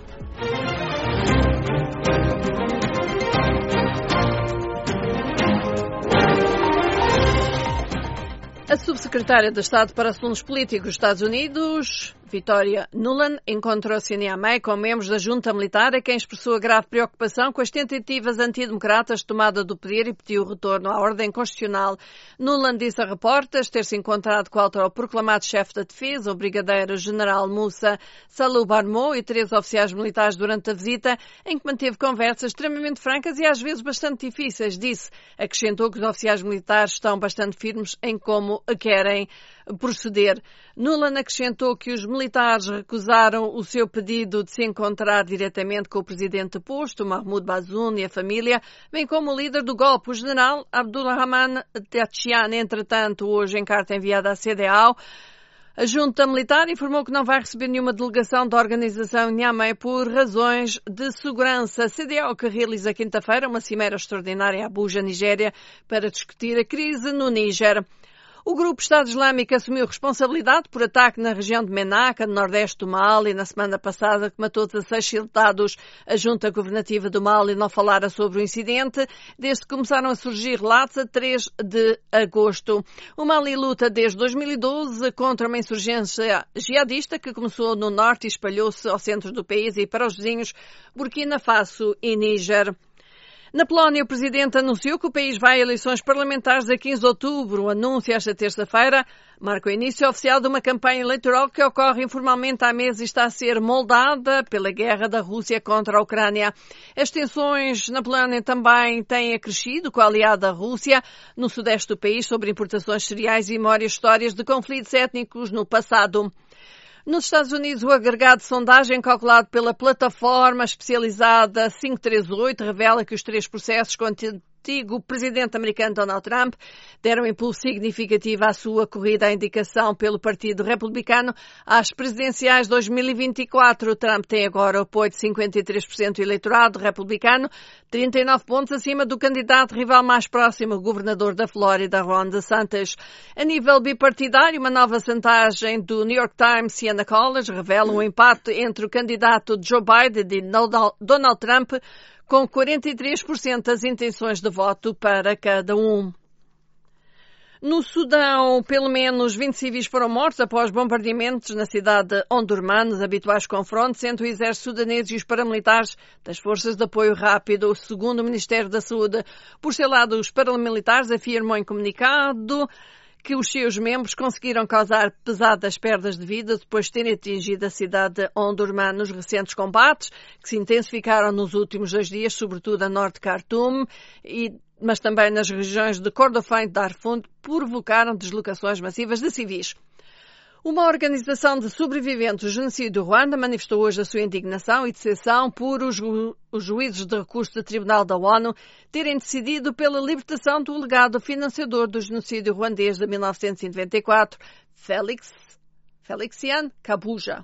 A subsecretária de Estado para Assuntos Políticos dos Estados Unidos, Victoria Nuland, encontrou-se em Niamey com membros da junta militar a quem expressou a grave preocupação com as tentativas antidemocratas de tomada do poder e pediu o retorno à ordem constitucional. Nuland disse a repórteres ter se encontrado com o autoproclamado chefe da defesa, o brigadeiro-general Moussa Salou Barmo, e 3 oficiais militares durante a visita, em que manteve conversas extremamente francas e às vezes bastante difíceis. Acrescentou que os oficiais militares estão bastante firmes em como querem proceder. Nuland acrescentou que os militares recusaram o seu pedido de se encontrar diretamente com o presidente deposto, Mahmoud Bazoum, e a família, bem como o líder do golpe, o general Abdulrahman Tiachian. Entretanto, hoje, em carta enviada à CEDEAO, a junta militar informou que não vai receber nenhuma delegação da organização em Niamey por razões de segurança. A CEDEAO, que realiza quinta-feira uma cimeira extraordinária em Abuja, Nigéria, para discutir a crise no Níger. O grupo Estado Islâmico assumiu responsabilidade por ataque na região de Menaca, no nordeste do Mali, na semana passada, que matou 16 soldados. A junta governativa do Mali não falara sobre o incidente desde que começaram a surgir relatos a 3 de agosto. O Mali luta desde 2012 contra uma insurgência jihadista que começou no norte e espalhou-se ao centro do país e para os vizinhos Burkina Faso e Níger. Na Polónia, o presidente anunciou que o país vai a eleições parlamentares a 15 de outubro. O anúncio esta terça-feira marca o início oficial de uma campanha eleitoral que ocorre informalmente há meses e está a ser moldada pela guerra da Rússia contra a Ucrânia. As tensões na Polónia também têm acrescido com a aliada Rússia no sudeste do país sobre importações de cereais e memórias histórias de conflitos étnicos no passado. Nos Estados Unidos, o agregado de sondagem calculado pela plataforma especializada 538 revela que os 3 processos contra o antigo presidente americano Donald Trump deram um impulso significativo à sua corrida à indicação pelo Partido Republicano às presidenciais 2024. Trump tem agora o apoio de 53% do eleitorado republicano, 39 pontos acima do candidato rival mais próximo, o governador da Flórida, Ron DeSantis. A nível bipartidário, uma nova sondagem do New York Times Siena College revela um empate entre o candidato Joe Biden e Donald Trump, com 43% das intenções de voto para cada um. No Sudão, pelo menos 20 civis foram mortos após bombardeamentos na cidade de Omdurman, nos habituais confrontos entre o exército sudanês e os paramilitares das Forças de Apoio Rápido, segundo o Ministério da Saúde. Por seu lado, os paramilitares afirmam em comunicado que os seus membros conseguiram causar pesadas perdas de vida depois de terem atingido a cidade de Omdurman nos recentes combates, que se intensificaram nos últimos 2 dias, sobretudo a norte de Khartoum, mas também nas regiões de Kordofã e Darfur, provocaram deslocações massivas de civis. Uma organização de sobreviventes do genocídio do Ruanda manifestou hoje a sua indignação e decepção por os juízes de recurso do Tribunal da ONU terem decidido pela libertação do alegado financiador do genocídio ruandês de 1994, Félix Kabuga.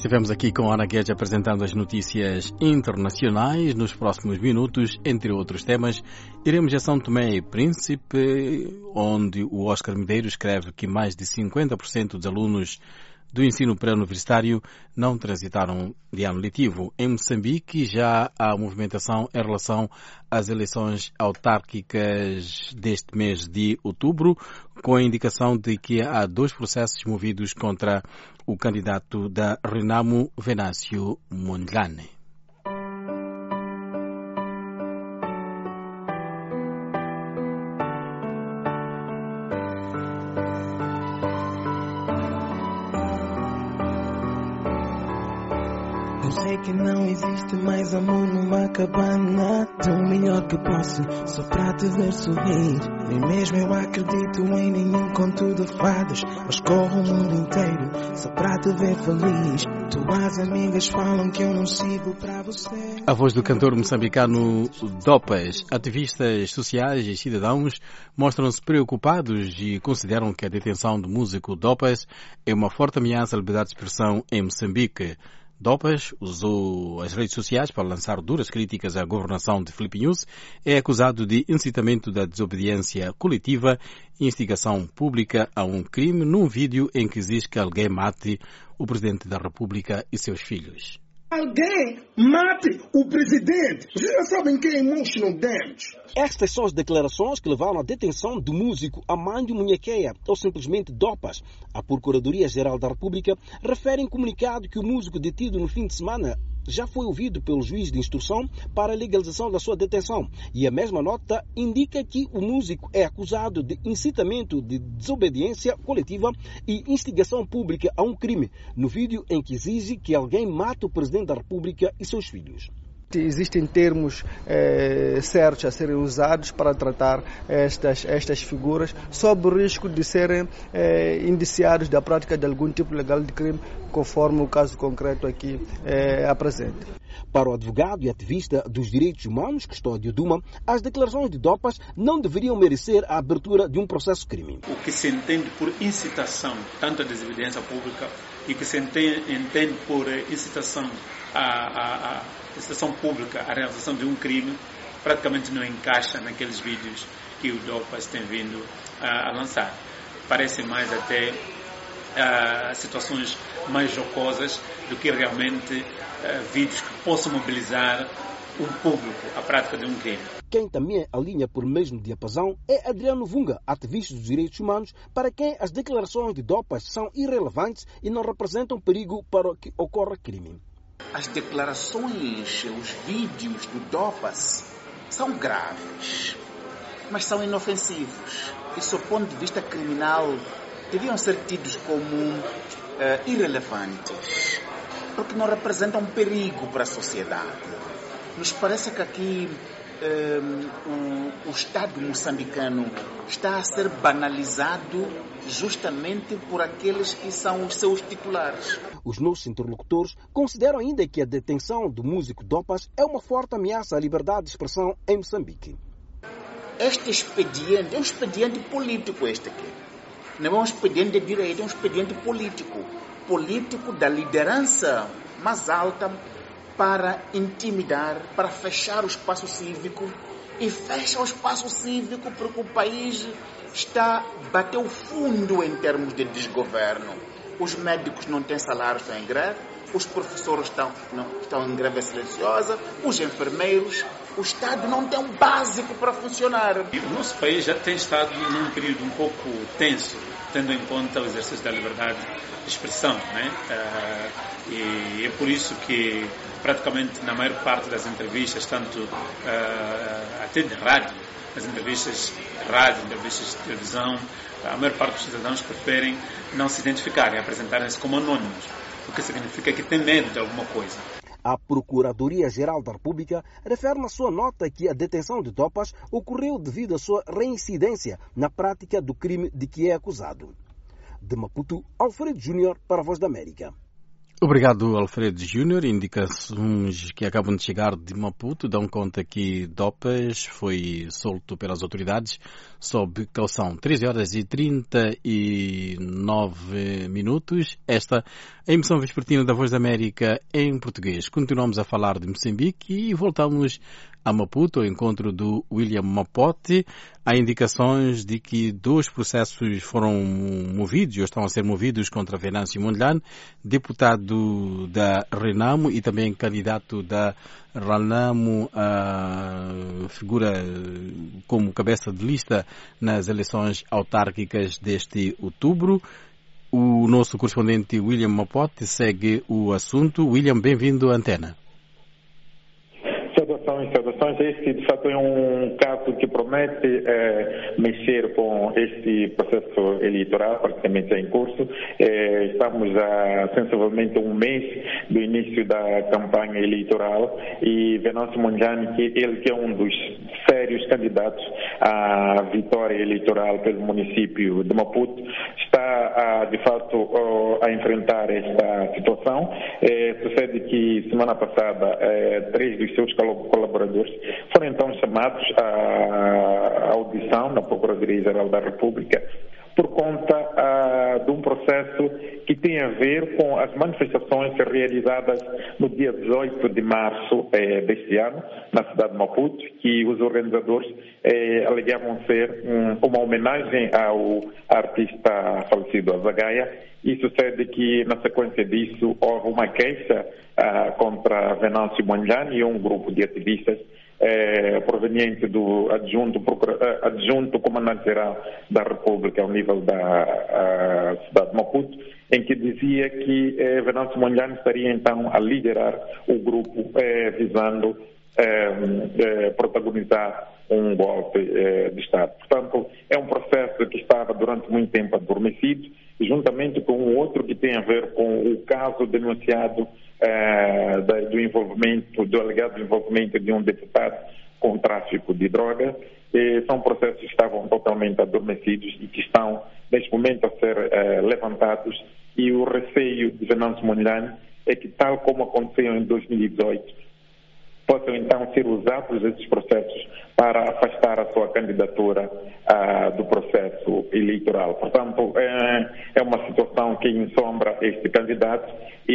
Estivemos aqui com a Ana Guedes apresentando as notícias internacionais. Nos próximos minutos, entre outros temas, iremos a São Tomé e Príncipe, onde o Oscar Medeiros escreve que mais de 50% dos alunos do ensino pré-universitário não transitaram de ano letivo. Em Moçambique já há movimentação em relação às eleições autárquicas deste mês de outubro, com a indicação de que há 2 processos movidos contra o candidato da Renamo, Venâncio Mondlane. Sei que não existe mais amor numa cabana. Tão melhor que posso, só pra te ver sorrir. Nem mesmo eu acredito em nenhum conto de fadas, mas corro o mundo inteiro só pra te ver feliz. Tuas amigas falam que eu não sigo pra você. A voz do cantor moçambicano Dopas. Ativistas sociais e cidadãos mostram-se preocupados e consideram que a detenção do músico Dopas é uma forte ameaça à liberdade de expressão em Moçambique. Dopas usou as redes sociais para lançar duras críticas à governação de Filipe Nyusi. É acusado de incitamento da desobediência coletiva e instigação pública a um crime num vídeo em que exige que alguém mate o Presidente da República e seus filhos. Alguém mate o Presidente. Vocês já sabem que é emotional damage. Estas são as declarações que levaram à detenção do músico Amandio Munhequeia, ou simplesmente Dopas. A Procuradoria-Geral da República refere em comunicado que o músico detido no fim de semana já foi ouvido pelo juiz de instrução para a legalização da sua detenção. E a mesma nota indica que o músico é acusado de incitamento de desobediência coletiva e instigação pública a um crime, no vídeo em que exige que alguém mate o Presidente da República e seus filhos. Existem termos certos a serem usados para tratar estas figuras, sob o risco de serem indiciados da prática de algum tipo legal de crime, conforme o caso concreto aqui apresenta. Para o advogado e ativista dos direitos humanos, Custódio Duma, as declarações de Dopas não deveriam merecer a abertura de um processo crime. O que se entende por incitação, tanto à desobediência pública, e que se entende por incitação à incitação pública à realização de um crime, praticamente não encaixa naqueles vídeos que o Dopas tem vindo a lançar. Parecem mais até situações mais jocosas do que realmente vídeos que possam mobilizar um público à prática de um crime. Quem também alinha por mesmo diapasão é Adriano Vunga, ativista dos direitos humanos, para quem as declarações de Dopas são irrelevantes e não representam perigo para que ocorra crime. As declarações, os vídeos do Dopas são graves, mas são inofensivos. E, sob o ponto de vista criminal, deviam ser tidos como irrelevantes, porque não representam um perigo para a sociedade. Nos parece que aqui o Estado moçambicano está a ser banalizado justamente por aqueles que são os seus titulares. Os nossos interlocutores consideram ainda que a detenção do músico Dopas é uma forte ameaça à liberdade de expressão em Moçambique. Este expediente é um expediente político este aqui. Não é um expediente de direito, é um expediente político. Político da liderança mais alta para intimidar, para fechar o espaço cívico. E fecha o espaço cívico porque o país bateu fundo em termos de desgoverno. Os médicos não têm salário, estão em greve. Os professores estão em greve silenciosa. Os enfermeiros. O Estado não tem um básico para funcionar. O nosso país já tem estado num período um pouco tenso, tendo em conta o exercício da liberdade de expressão, né? E é por isso que praticamente na maior parte das entrevistas, tanto até de rádio, as entrevistas de rádio, entrevistas de televisão, a maior parte dos cidadãos preferem não se identificarem, apresentarem-se como anônimos, o que significa que tem medo de alguma coisa. A Procuradoria-Geral da República refere na sua nota que a detenção de Dopas ocorreu devido à sua reincidência na prática do crime de que é acusado. De Maputo, Alfredo Júnior para a Voz da América. Obrigado, Alfredo Júnior. Indicações que acabam de chegar de Maputo dão conta que Dopas foi solto pelas autoridades sob caução. 13 horas e 39 minutos. Esta é a emissão vespertina da Voz da América em português. Continuamos a falar de Moçambique e voltamos a Maputo, ao encontro do William Mapote. Há indicações de que 2 processos foram movidos, ou estão a ser movidos, contra Venâncio Mondlane, deputado da Renamo e também candidato da Renamo, figura como cabeça de lista nas eleições autárquicas deste outubro. O nosso correspondente William Mapote segue o assunto. William, bem-vindo à antena. Saudações. Este, de fato, é um caso que promete mexer com este processo eleitoral, praticamente em curso. Estamos a sensivelmente um mês do início da campanha eleitoral e Venâncio Mondlane, ele que é um dos sérios candidatos à vitória eleitoral pelo município de Maputo, está, de fato, a enfrentar esta situação. Sucede que, semana passada, 3 dos seus colaboradores foram então chamados à audição na Procuradoria-Geral da República por conta de um processo que tem a ver com as manifestações realizadas no dia 18 de março deste ano, na cidade de Maputo, que os organizadores alegavam ser uma homenagem ao artista falecido Azagaia, e sucede que, na sequência disso, houve uma queixa contra Venâncio Mondlane e um grupo de ativistas proveniente do adjunto comandante-geral da República ao nível da cidade de Maputo, em que dizia que Venâncio Mondlane estaria então a liderar o grupo visando protagonizar um golpe de Estado. Portanto, é um processo que estava durante muito tempo adormecido, juntamente com um outro que tem a ver com o caso denunciado do alegado envolvimento de um deputado com tráfico de drogas. São processos que estavam totalmente adormecidos e que estão, neste momento, a ser levantados. E o receio de Venâncio Mondlane é que, tal como aconteceu em 2018, possam então ser usados esses processos para afastar a sua candidatura do processo eleitoral. Portanto, é uma situação que ensombra este candidato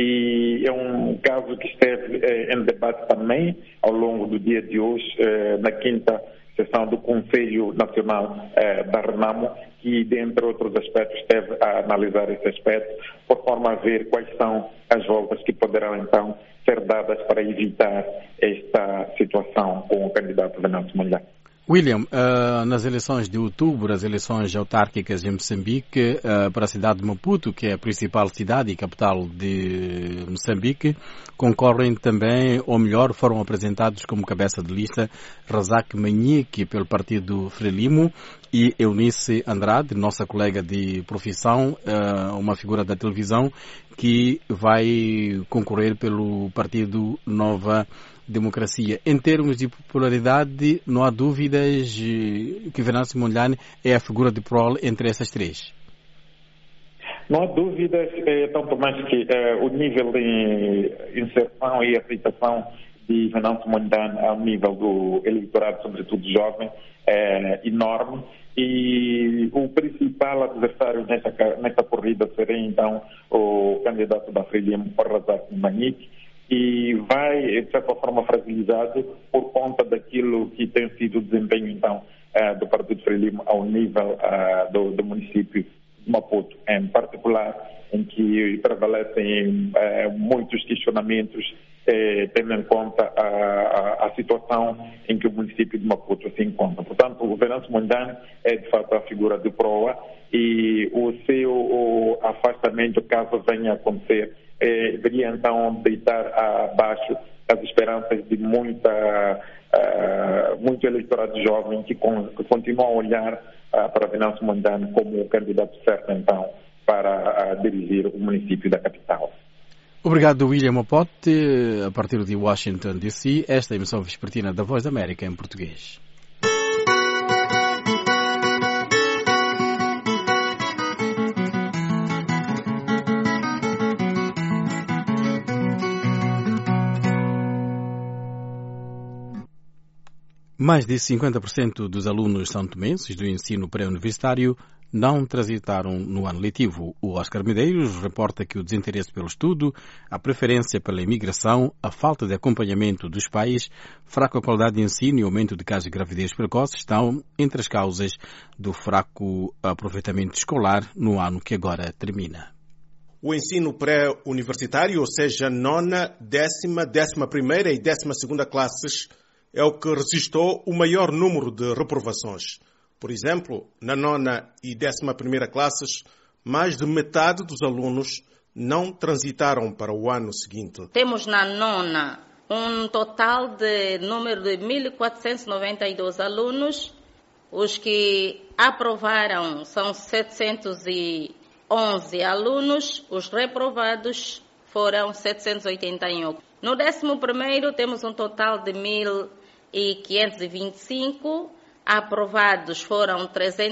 e é um caso que esteve em debate também ao longo do dia de hoje, na 5ª sessão do Conselho Nacional da Renamo, que, dentre outros aspectos, esteve a analisar esse aspecto, por forma a ver quais são as voltas que poderão, então, ser dadas para evitar esta situação com o candidato Venâncio Mondlane. William, nas eleições de outubro, as eleições autárquicas em Moçambique, para a cidade de Maputo, que é a principal cidade e capital de Moçambique, concorrem também, ou melhor, foram apresentados como cabeça de lista Razak Manhique pelo partido Frelimo e Eunice Andrade, nossa colega de profissão, uma figura da televisão, que vai concorrer pelo partido Nova Democracia. Em termos de popularidade, não há dúvidas que Venâncio Mondlane é a figura de prol entre essas 3. Não há dúvidas, tanto mais que o nível de inserção e aceitação de Venâncio Mondlane ao nível do eleitorado, sobretudo jovem, é enorme. E o principal adversário nesta corrida será então o candidato da Frelimo, Razak Manhique, e vai, de certa forma, fragilizado por conta daquilo que tem sido o desempenho, então, do Partido Frelimo ao nível do município de Maputo, em particular, em que prevalecem muitos questionamentos, tendo em conta a situação em que o município de Maputo se encontra. Portanto, o Venâncio Mondlane é, de fato, a figura de proa e o seu afastamento, caso venha a acontecer, deveria então deitar abaixo as esperanças de muito eleitorado jovem que continua a olhar para Venâncio Mondlane como o candidato certo então para dirigir o município da capital. Obrigado, William Mapote, a partir de Washington, D.C., esta é a emissão vespertina da Voz da América em português. Mais de 50% dos alunos santomenses do ensino pré-universitário não transitaram no ano letivo. O Oscar Medeiros reporta que o desinteresse pelo estudo, a preferência pela imigração, a falta de acompanhamento dos pais, fraca qualidade de ensino e aumento de casos de gravidez precoce estão entre as causas do fraco aproveitamento escolar no ano que agora termina. O ensino pré-universitário, ou seja, nona, 10ª, 11ª e 12ª classes, é o que registrou o maior número de reprovações. Por exemplo, na nona e 11ª classes, mais de metade dos alunos não transitaram para o ano seguinte. Temos na nona um total de número de 1.492 alunos. Os que aprovaram são 711 alunos, os reprovados foram 781. No 11º temos um total de 1.525, aprovados foram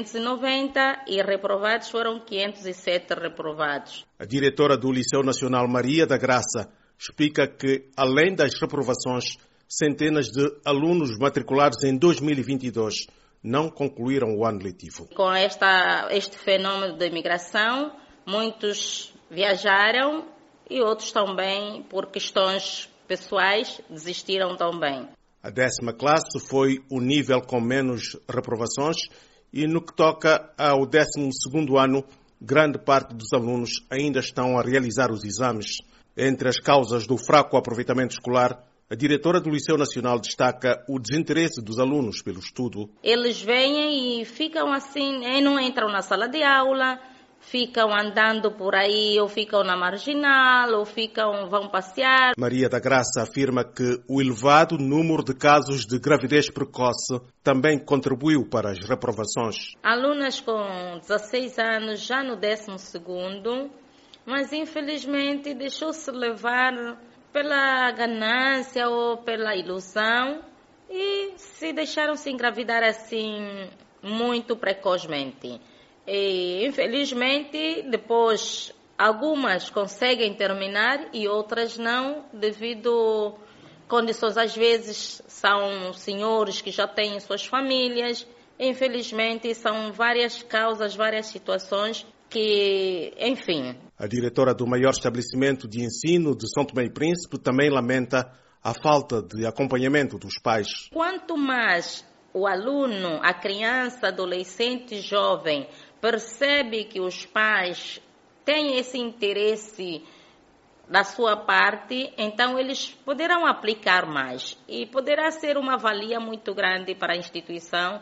390 e reprovados foram 507 reprovados. A diretora do Liceu Nacional Maria da Graça explica que, além das reprovações, centenas de alunos matriculados em 2022 não concluíram o ano letivo. Com este fenômeno da imigração, muitos viajaram e outros também, por questões pessoais, desistiram também. A 10ª classe foi o nível com menos reprovações e, no que toca ao 12º ano, grande parte dos alunos ainda estão a realizar os exames. Entre as causas do fraco aproveitamento escolar, a diretora do Liceu Nacional destaca o desinteresse dos alunos pelo estudo. Eles vêm e ficam assim, não entram na sala de aula, ficam andando por aí, ou ficam na marginal, ou vão passear. Maria da Graça afirma que o elevado número de casos de gravidez precoce também contribuiu para as reprovações. Alunas com 16 anos, já no 12º, mas infelizmente deixou-se levar pela ganância ou pela ilusão e se deixaram-se engravidar assim muito precocemente. E, infelizmente, depois algumas conseguem terminar e outras não, devido a condições, às vezes são senhores que já têm suas famílias. Infelizmente, são várias causas, várias situações que, enfim. A diretora do maior estabelecimento de ensino de São Tomé e Príncipe também lamenta a falta de acompanhamento dos pais. Quanto mais o aluno, a criança, adolescente, jovem, percebe que os pais têm esse interesse da sua parte, então eles poderão aplicar mais e poderá ser uma valia muito grande para a instituição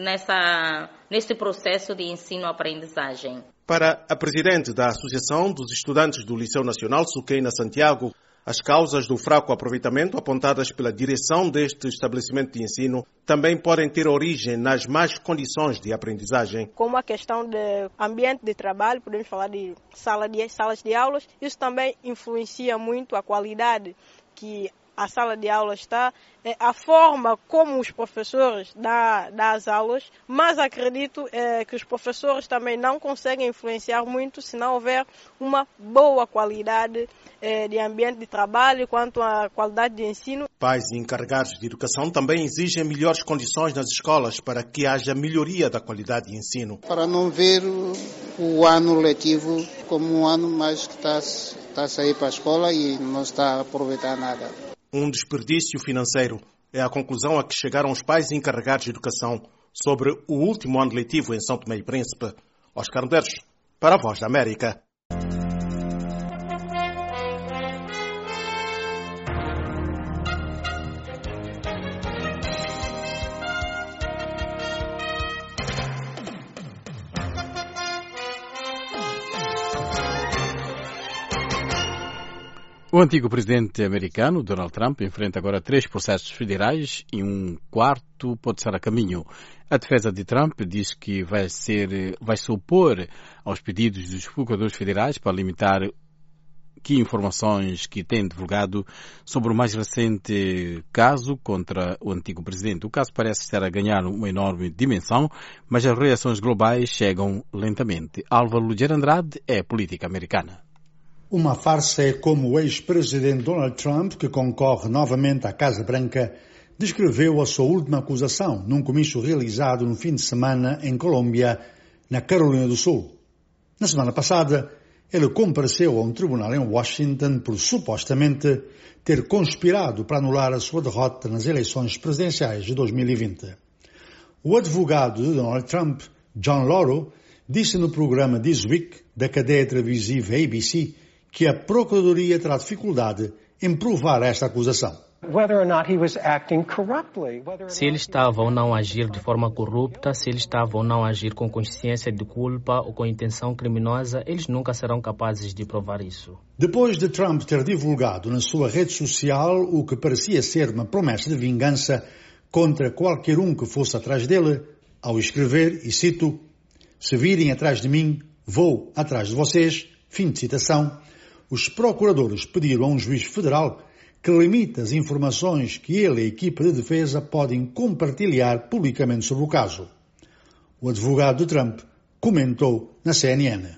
nesse processo de ensino-aprendizagem. Para a presidente da Associação dos Estudantes do Liceu Nacional, Suqueina Santiago, as causas do fraco aproveitamento apontadas pela direção deste estabelecimento de ensino também podem ter origem nas más condições de aprendizagem. Como a questão do ambiente de trabalho, podemos falar de salas de aulas, isso também influencia muito a qualidade que a sala de aula está, a forma como os professores dão as aulas, mas acredito que os professores também não conseguem influenciar muito se não houver uma boa qualidade de ambiente de trabalho quanto à qualidade de ensino. Pais e encarregados de educação também exigem melhores condições nas escolas para que haja melhoria da qualidade de ensino. Para não ver o ano letivo como um ano mais que está a sair para a escola e não está a aproveitar nada. Um desperdício financeiro é a conclusão a que chegaram os pais e encarregados de educação sobre o último ano letivo em São Tomé e Príncipe. Oscar Medeiros, para a Voz da América. O antigo presidente americano, Donald Trump, enfrenta agora 3 processos federais e um quarto pode ser a caminho. A defesa de Trump diz que vai se opor aos pedidos dos procuradores federais para limitar que informações que têm divulgado sobre o mais recente caso contra o antigo presidente. O caso parece estar a ganhar uma enorme dimensão, mas as reações globais chegam lentamente. Álvaro Lugero Andrade é política americana. Uma farsa é como o ex-presidente Donald Trump, que concorre novamente à Casa Branca, descreveu a sua última acusação num comício realizado no fim de semana em Colômbia, na Carolina do Sul. Na semana passada, ele compareceu a um tribunal em Washington por supostamente ter conspirado para anular a sua derrota nas eleições presidenciais de 2020. O advogado de Donald Trump, John Lauro, disse no programa This Week da cadeia televisiva ABC que a Procuradoria terá dificuldade em provar esta acusação. Se ele estava ou não a agir de forma corrupta, se ele estava ou não a agir com consciência de culpa ou com intenção criminosa, eles nunca serão capazes de provar isso. Depois de Trump ter divulgado na sua rede social o que parecia ser uma promessa de vingança contra qualquer um que fosse atrás dele, ao escrever, e cito, "Se virem atrás de mim, vou atrás de vocês", fim de citação, os procuradores pediram a um juiz federal que limita as informações que ele e a equipa de defesa podem compartilhar publicamente sobre o caso. O advogado de Trump comentou na CNN.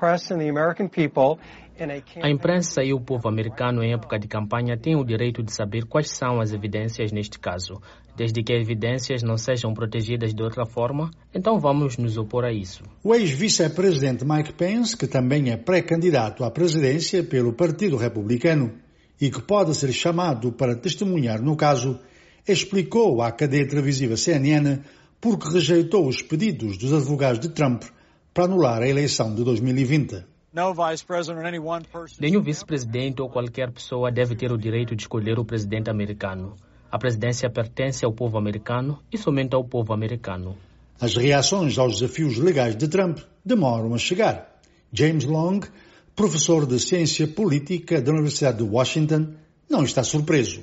A imprensa e o povo americano em época de campanha têm o direito de saber quais são as evidências neste caso. Desde que as evidências não sejam protegidas de outra forma, então vamos nos opor a isso. O ex-vice-presidente Mike Pence, que também é pré-candidato à presidência pelo Partido Republicano e que pode ser chamado para testemunhar no caso, explicou à cadeia televisiva CNN porque rejeitou os pedidos dos advogados de Trump para anular a eleição de 2020. Nenhum vice-presidente ou qualquer pessoa deve ter o direito de escolher o presidente americano. A presidência pertence ao povo americano e somente ao povo americano. As reações aos desafios legais de Trump demoram a chegar. James Long, professor de ciência política da Universidade de Washington, não está surpreso.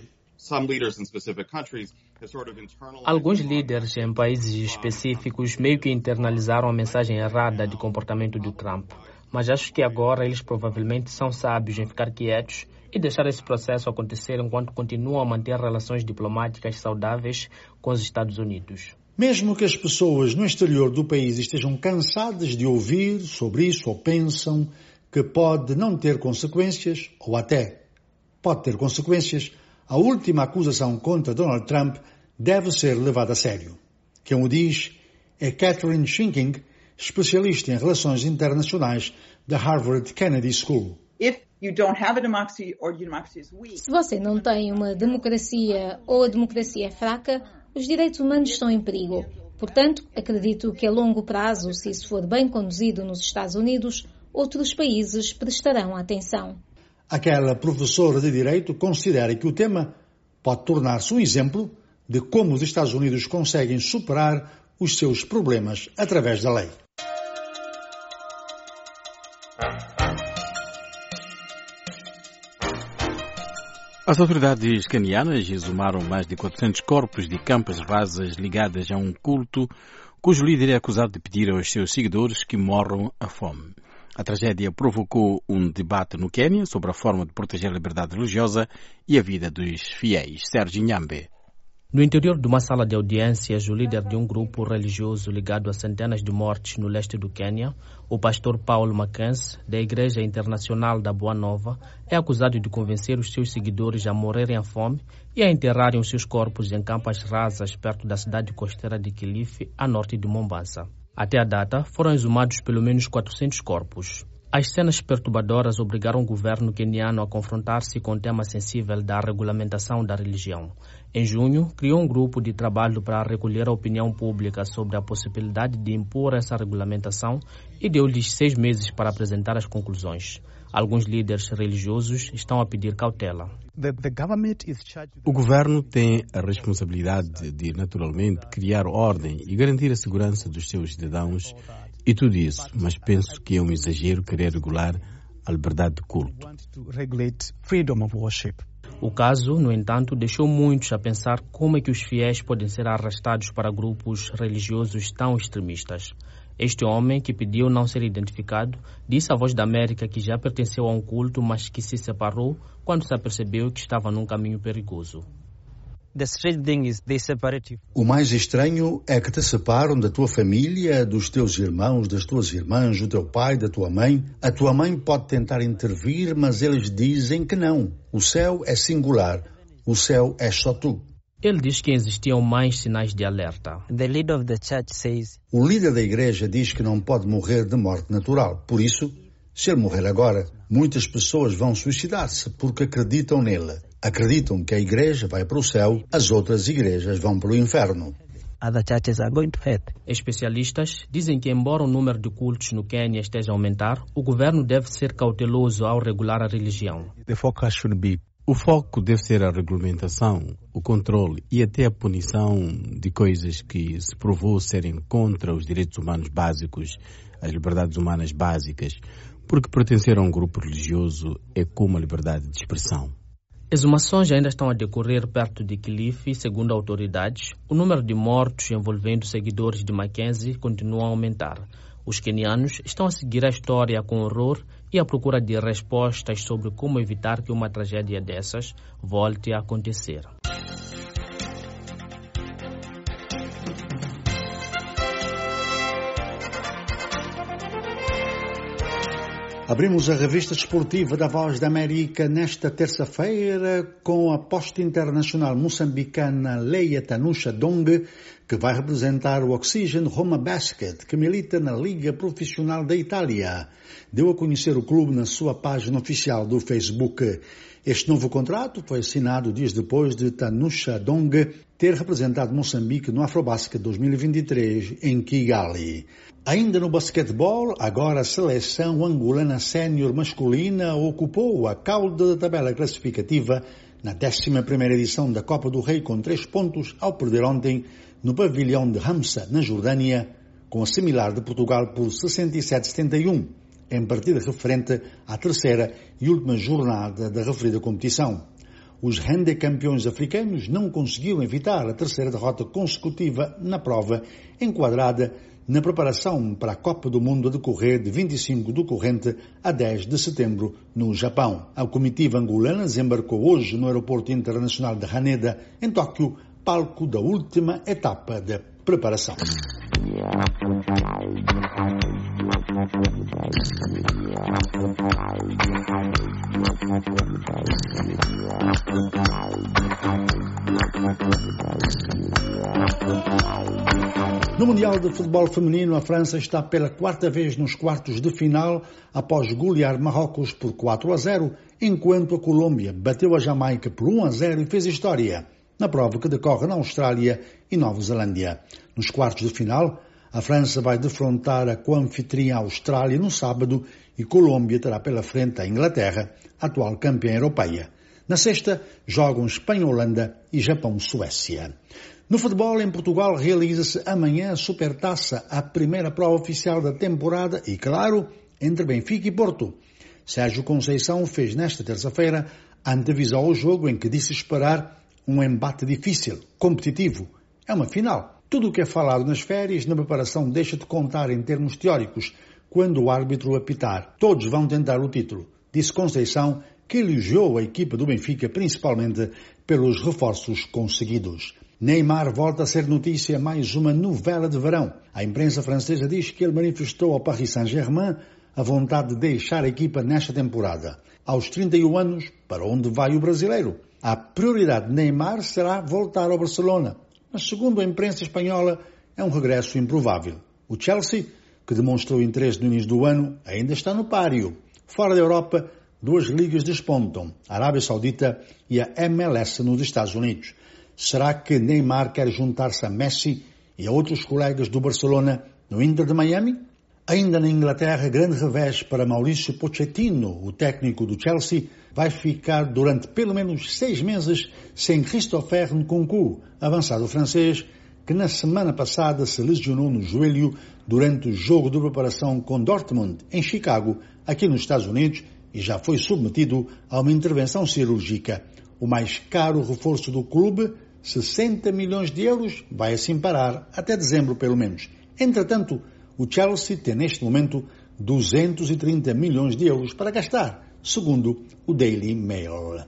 Alguns líderes em países específicos meio que internalizaram a mensagem errada de comportamento de Trump. Mas acho que agora eles provavelmente são sábios em ficar quietos e deixar esse processo acontecer enquanto continuam a manter relações diplomáticas saudáveis com os Estados Unidos. Mesmo que as pessoas no exterior do país estejam cansadas de ouvir sobre isso ou pensam que pode não ter consequências, ou até pode ter consequências, a última acusação contra Donald Trump deve ser levada a sério. Quem o diz é Catherine Schinking, especialista em relações internacionais da Harvard Kennedy School. Se você não tem uma democracia ou a democracia é fraca, os direitos humanos estão em perigo. Portanto, acredito que a longo prazo, se isso for bem conduzido nos Estados Unidos, outros países prestarão atenção. Aquela professora de Direito considera que o tema pode tornar-se um exemplo de como os Estados Unidos conseguem superar os seus problemas através da lei. As autoridades canianas exumaram mais de 400 corpos de campas rasas ligadas a um culto cujo líder é acusado de pedir aos seus seguidores que morram à fome. A tragédia provocou um debate no Quênia sobre a forma de proteger a liberdade religiosa e a vida dos fiéis. Sérgio Nhambe. No interior de uma sala de audiências, o líder de um grupo religioso ligado a centenas de mortes no leste do Quênia, o pastor Paul Mackenzie, da Igreja Internacional da Boa Nova, é acusado de convencer os seus seguidores a morrerem à fome e a enterrarem os seus corpos em campas rasas perto da cidade costeira de Kilifi, a norte de Mombasa. Até a data, foram exumados pelo menos 400 corpos. As cenas perturbadoras obrigaram o governo queniano a confrontar-se com o tema sensível da regulamentação da religião. Em junho, criou um grupo de trabalho para recolher a opinião pública sobre a possibilidade de impor essa regulamentação e deu-lhes 6 meses para apresentar as conclusões. Alguns líderes religiosos estão a pedir cautela. O governo tem a responsabilidade de, naturalmente, criar ordem e garantir a segurança dos seus cidadãos e tudo isso, mas penso que é um exagero querer regular a liberdade de culto. O caso, no entanto, deixou muitos a pensar como é que os fiéis podem ser arrastados para grupos religiosos tão extremistas. Este homem, que pediu não ser identificado, disse à Voz da América que já pertenceu a um culto, mas que se separou quando se apercebeu que estava num caminho perigoso. O mais estranho é que te separam da tua família, dos teus irmãos, das tuas irmãs, do teu pai, da tua mãe. A tua mãe pode tentar intervir, mas eles dizem que não. O céu é singular. O céu é só tu. Ele diz que existiam mais sinais de alerta. O líder da igreja diz que não pode morrer de morte natural. Por isso, se ele morrer agora, muitas pessoas vão suicidar-se porque acreditam nele. Acreditam que a igreja vai para o céu, as outras igrejas vão para o inferno. Especialistas dizem que, embora o número de cultos no Quênia esteja a aumentar, o governo deve ser cauteloso ao regular a religião. O foco deve ser a regulamentação, o controle e até a punição de coisas que se provou serem contra os direitos humanos básicos, as liberdades humanas básicas, porque pertencer a um grupo religioso é como a liberdade de expressão. Exumações ainda estão a decorrer perto de Kilifi, segundo autoridades. O número de mortos envolvendo seguidores de Mackenzie continua a aumentar. Os quenianos estão a seguir a história com horror e à procura de respostas sobre como evitar que uma tragédia dessas volte a acontecer. Abrimos a revista desportiva da Voz da América nesta terça-feira com a aposta internacional moçambicana Leia Tanusha Dong, que vai representar o Oxygen Roma Basket, que milita na Liga Profissional da Itália. Deu a conhecer o clube na sua página oficial do Facebook. Este novo contrato foi assinado dias depois de Tanusha Dong ter representado Moçambique no Afrobasket 2023 em Kigali. Ainda no basquetebol, agora a seleção angolana sénior masculina ocupou a cauda da tabela classificativa na 11ª edição da Copa do Rei com 3 pontos ao perder ontem no pavilhão de Hamsa, na Jordânia, com a similar de Portugal por 67-71, em partida referente à terceira e última jornada da referida competição. Os handicampeões africanos não conseguiram evitar a terceira derrota consecutiva na prova, enquadrada na preparação para a Copa do Mundo a decorrer de 25 do corrente a 10 de setembro no Japão. A comitiva angolana desembarcou hoje no Aeroporto Internacional de Haneda, em Tóquio, palco da última etapa de preparação. No Mundial de Futebol Feminino, a França está pela 4ª vez nos quartos de final após golear Marrocos por 4-0, enquanto a Colômbia bateu a Jamaica por 1-0 e fez história na prova que decorre na Austrália e Nova Zelândia. Nos quartos de final, a França vai defrontar a co-anfitriã Austrália no sábado e Colômbia terá pela frente a Inglaterra, atual campeã europeia. Na sexta, jogam Espanha-Holanda e Japão-Suécia. No futebol, em Portugal, realiza-se amanhã a Supertaça, a primeira prova oficial da temporada e, claro, entre Benfica e Porto. Sérgio Conceição fez nesta terça-feira a antevisão ao jogo em que disse esperar um embate difícil, competitivo. É uma final. Tudo o que é falado nas férias, na preparação, deixa de contar em termos teóricos quando o árbitro apitar. Todos vão tentar o título, disse Conceição, que elogiou a equipa do Benfica principalmente pelos reforços conseguidos. Neymar volta a ser notícia, mais uma novela de verão. A imprensa francesa diz que ele manifestou ao Paris Saint-Germain a vontade de deixar a equipa nesta temporada. Aos 31 anos, para onde vai o brasileiro? A prioridade de Neymar será voltar ao Barcelona, mas segundo a imprensa espanhola é um regresso improvável. O Chelsea, que demonstrou interesse no início do ano, ainda está no páreo. Fora da Europa, 2 ligas despontam, a Arábia Saudita e a MLS nos Estados Unidos. Será que Neymar quer juntar-se a Messi e a outros colegas do Barcelona no Inter de Miami? Ainda na Inglaterra, grande revés para Maurício Pochettino, o técnico do Chelsea, vai ficar durante pelo menos 6 meses sem Christopher Nkunku, avançado francês, que na semana passada se lesionou no joelho durante o jogo de preparação com Dortmund, em Chicago, aqui nos Estados Unidos, e já foi submetido a uma intervenção cirúrgica. O mais caro reforço do clube, 60 milhões de euros, vai assim parar até dezembro pelo menos. Entretanto, o Chelsea tem neste momento 230 milhões de euros para gastar, segundo o Daily Mail.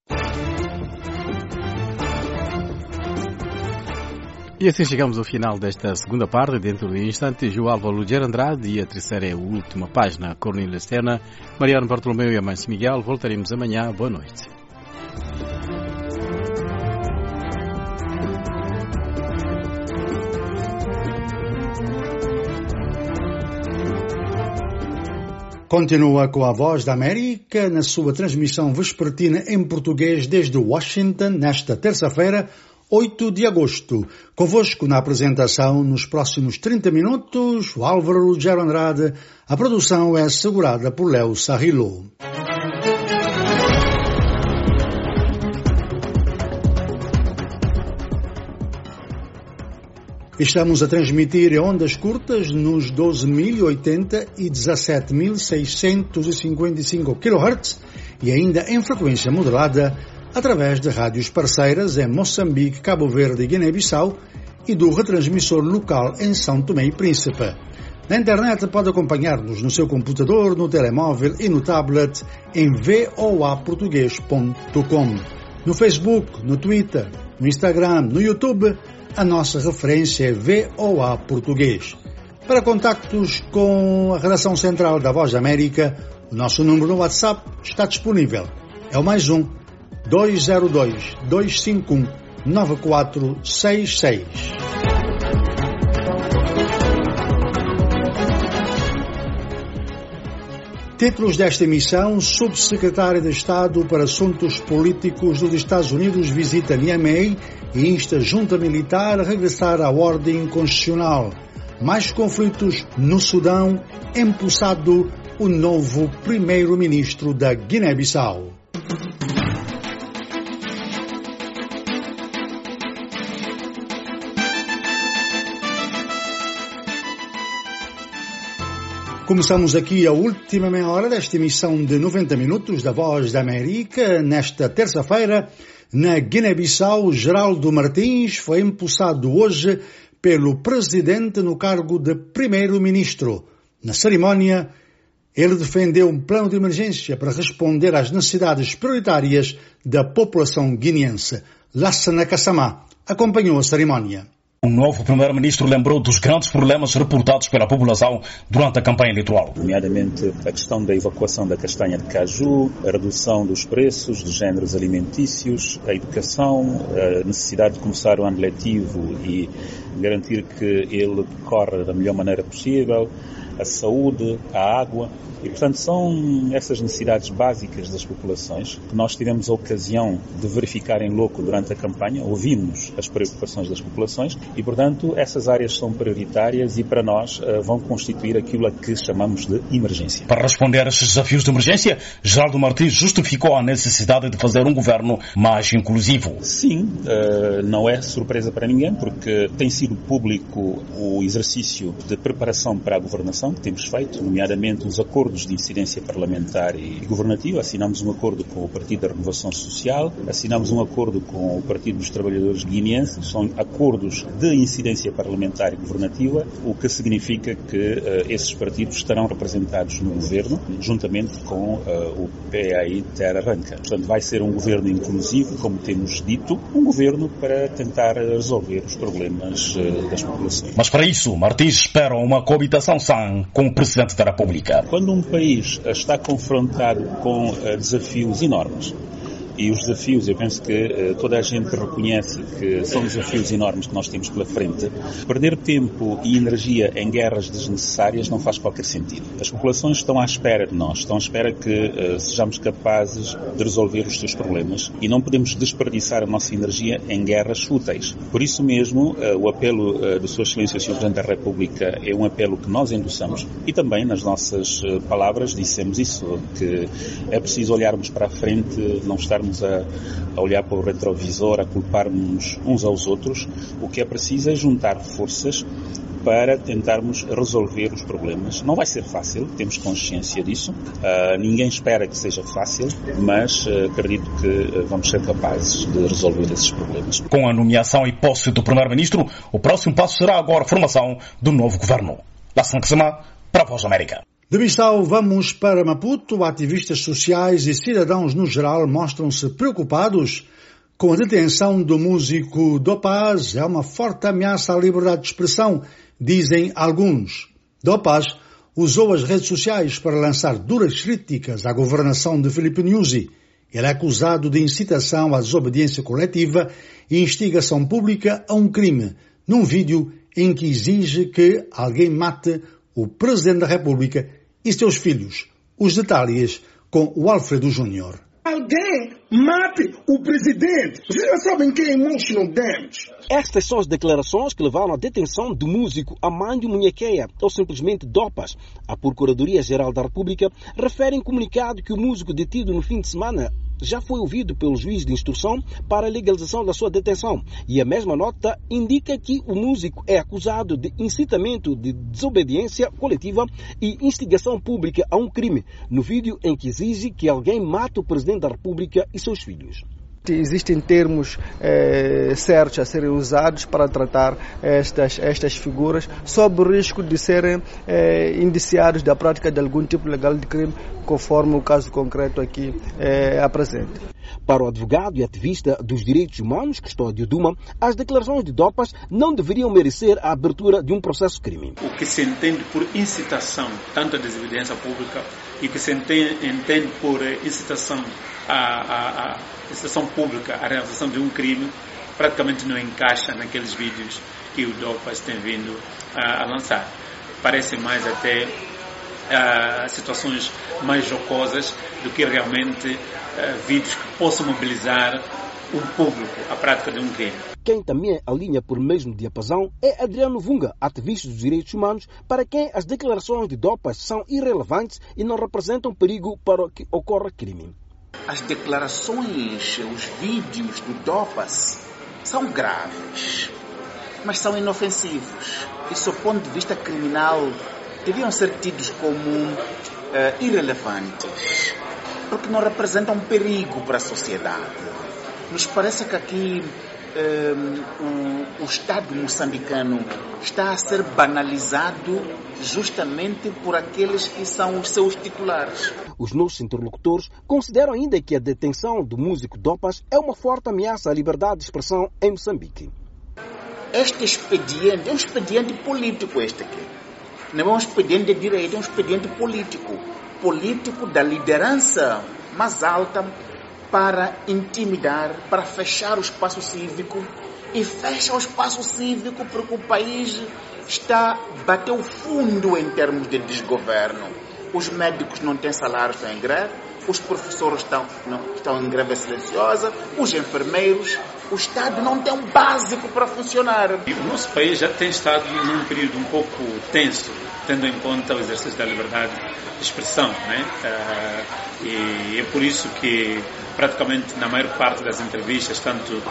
E assim chegamos ao final desta segunda parte. Dentro de instantes, o Álvaro Luger Andrade e a terceira e última página, Cornélio Serna, Mariano Bartolomeu e Amâncio Miguel. Voltaremos amanhã. Boa noite. Continua com a Voz da América na sua transmissão vespertina em português desde Washington, nesta terça-feira, 8 de agosto. Convosco na apresentação, nos próximos 30 minutos, o Álvaro Lugero Andrade. A produção é assegurada por Léo Sarrilo. Estamos a transmitir em ondas curtas nos 12.080 e 17.655 kHz e ainda em frequência modulada através de rádios parceiras em Moçambique, Cabo Verde e Guiné-Bissau e do retransmissor local em São Tomé e Príncipe. Na internet pode acompanhar-nos no seu computador, no telemóvel e no tablet em voaportugues.com. No Facebook, no Twitter, no Instagram, no YouTube, a nossa referência é VOA Português. Para contactos com a redação central da Voz da América, o nosso número no WhatsApp está disponível. É o +1 202 251 9466. Títulos desta emissão: Subsecretário de Estado para Assuntos Políticos dos Estados Unidos visita Niamey e insta a junta militar a regressar à ordem constitucional. Mais conflitos no Sudão, empossado o novo primeiro-ministro da Guiné-Bissau. Começamos aqui a última meia hora desta emissão de 90 minutos da Voz da América. Nesta terça-feira, na Guiné-Bissau, Geraldo Martins foi empossado hoje pelo presidente no cargo de primeiro-ministro. Na cerimónia, ele defendeu um plano de emergência para responder às necessidades prioritárias da população guineense. Lassana Kassamá acompanhou a cerimónia. O novo primeiro-ministro lembrou dos grandes problemas reportados pela população durante a campanha eleitoral. Nomeadamente a questão da evacuação da castanha de caju, a redução dos preços dos géneros alimentícios, a educação, a necessidade de começar o ano letivo e garantir que ele corra da melhor maneira possível, a saúde, a água. E, portanto, são essas necessidades básicas das populações que nós tivemos a ocasião de verificar em loco durante a campanha, ouvimos as preocupações das populações e, portanto, essas áreas são prioritárias e, para nós, vão constituir aquilo a que chamamos de emergência. Para responder a estes desafios de emergência, Geraldo Martins justificou a necessidade de fazer um governo mais inclusivo. Sim, não é surpresa para ninguém, porque tem sido público o exercício de preparação para a governação que temos feito, nomeadamente os acordos de incidência parlamentar e governativa. Assinamos um acordo com o Partido da Renovação Social, assinamos um acordo com o Partido dos Trabalhadores Guineenses, são acordos de incidência parlamentar e governativa, o que significa que esses partidos estarão representados no governo, juntamente com o PAI Terra Arranca. Portanto, vai ser um governo inclusivo, como temos dito, um governo para tentar resolver os problemas das populações. Mas para isso, Martins espera uma coabitação sã com o Presidente da República. Quando um país está confrontado com desafios enormes, e os desafios, eu penso que toda a gente reconhece que são desafios enormes que nós temos pela frente. Perder tempo e energia em guerras desnecessárias não faz qualquer sentido. As populações estão à espera de nós, estão à espera que sejamos capazes de resolver os seus problemas e não podemos desperdiçar a nossa energia em guerras úteis. Por isso mesmo, o apelo de Sua Excelência o Sr. Presidente da República é um apelo que nós endossamos e também nas nossas palavras dissemos isso, que é preciso olharmos para a frente, não estarmos a olhar para o retrovisor, a culparmos uns aos outros. O que é preciso é juntar forças para tentarmos resolver os problemas. Não vai ser fácil, temos consciência disso. Ninguém espera que seja fácil, mas acredito que vamos ser capazes de resolver esses problemas. Com a nomeação e posse do Primeiro-Ministro, o próximo passo será agora a formação do novo governo. Lassana Kassamá, para a Voz da América. De Bissau vamos para Maputo. Ativistas sociais e cidadãos no geral mostram-se preocupados com a detenção do músico Dopaz. É uma forte ameaça à liberdade de expressão, dizem alguns. Dopaz usou as redes sociais para lançar duras críticas à governação de Filipe Nyusi. Ele é acusado de incitação à desobediência coletiva e instigação pública a um crime, num vídeo em que exige que alguém mate o Presidente da República e seus filhos, Os detalhes com o Alfredo Júnior. Alguém mate o presidente. Vocês já sabem quem é emotional damage. Estas são as declarações que levaram à detenção do músico Amandio Munhequeia, ou simplesmente Dopas. A Procuradoria-Geral da República refere em comunicado que o músico detido no fim de semana já foi ouvido pelo juiz de instrução para a legalização da sua detenção. E a mesma nota indica que o músico é acusado de incitamento de desobediência coletiva e instigação pública a um crime, no vídeo em que exige que alguém mate o presidente da República e seus filhos. Existem termos certos a serem usados para tratar estas figuras, sob o risco de serem indiciados da prática de algum tipo legal de crime, conforme o caso concreto aqui apresenta. Para o advogado e ativista dos direitos humanos, Custódio Duma, as declarações de Dopas não deveriam merecer a abertura de um processo crime. O que se entende por incitação, tanto à desobediência pública, e o que se entende por incitação à incitação pública à realização de um crime, praticamente não encaixa naqueles vídeos que o Dopas tem vindo a lançar. Parece mais até situações mais jocosas do que realmente vídeos que possam mobilizar um público à prática de um crime. Quem também alinha por mesmo diapasão é Adriano Vunga, ativista dos direitos humanos, para quem as declarações de Dopas são irrelevantes e não representam perigo para que ocorra crime. As declarações, os vídeos do Dopas são graves, mas são inofensivos. E, sob o ponto de vista criminal, deviam ser tidos como irrelevantes, porque não representam um perigo para a sociedade. Nos parece que aqui o Estado moçambicano está a ser banalizado justamente por aqueles que são os seus titulares. Os nossos interlocutores consideram ainda que a detenção do músico Dopas é uma forte ameaça à liberdade de expressão em Moçambique. Este expediente é um expediente político este aqui. Não é um expediente de direito, é um expediente político. Político da liderança mais alta para intimidar, para fechar o espaço cívico. E fecha o espaço cívico porque o país bateu fundo em termos de desgoverno. Os médicos não têm salário, estão em greve. Os professores estão em greve silenciosa. Os enfermeiros. O Estado não tem um básico para funcionar. O nosso país já tem estado num período um pouco tenso, tendo em conta o exercício da liberdade de expressão, né? E é por isso que praticamente na maior parte das entrevistas, tanto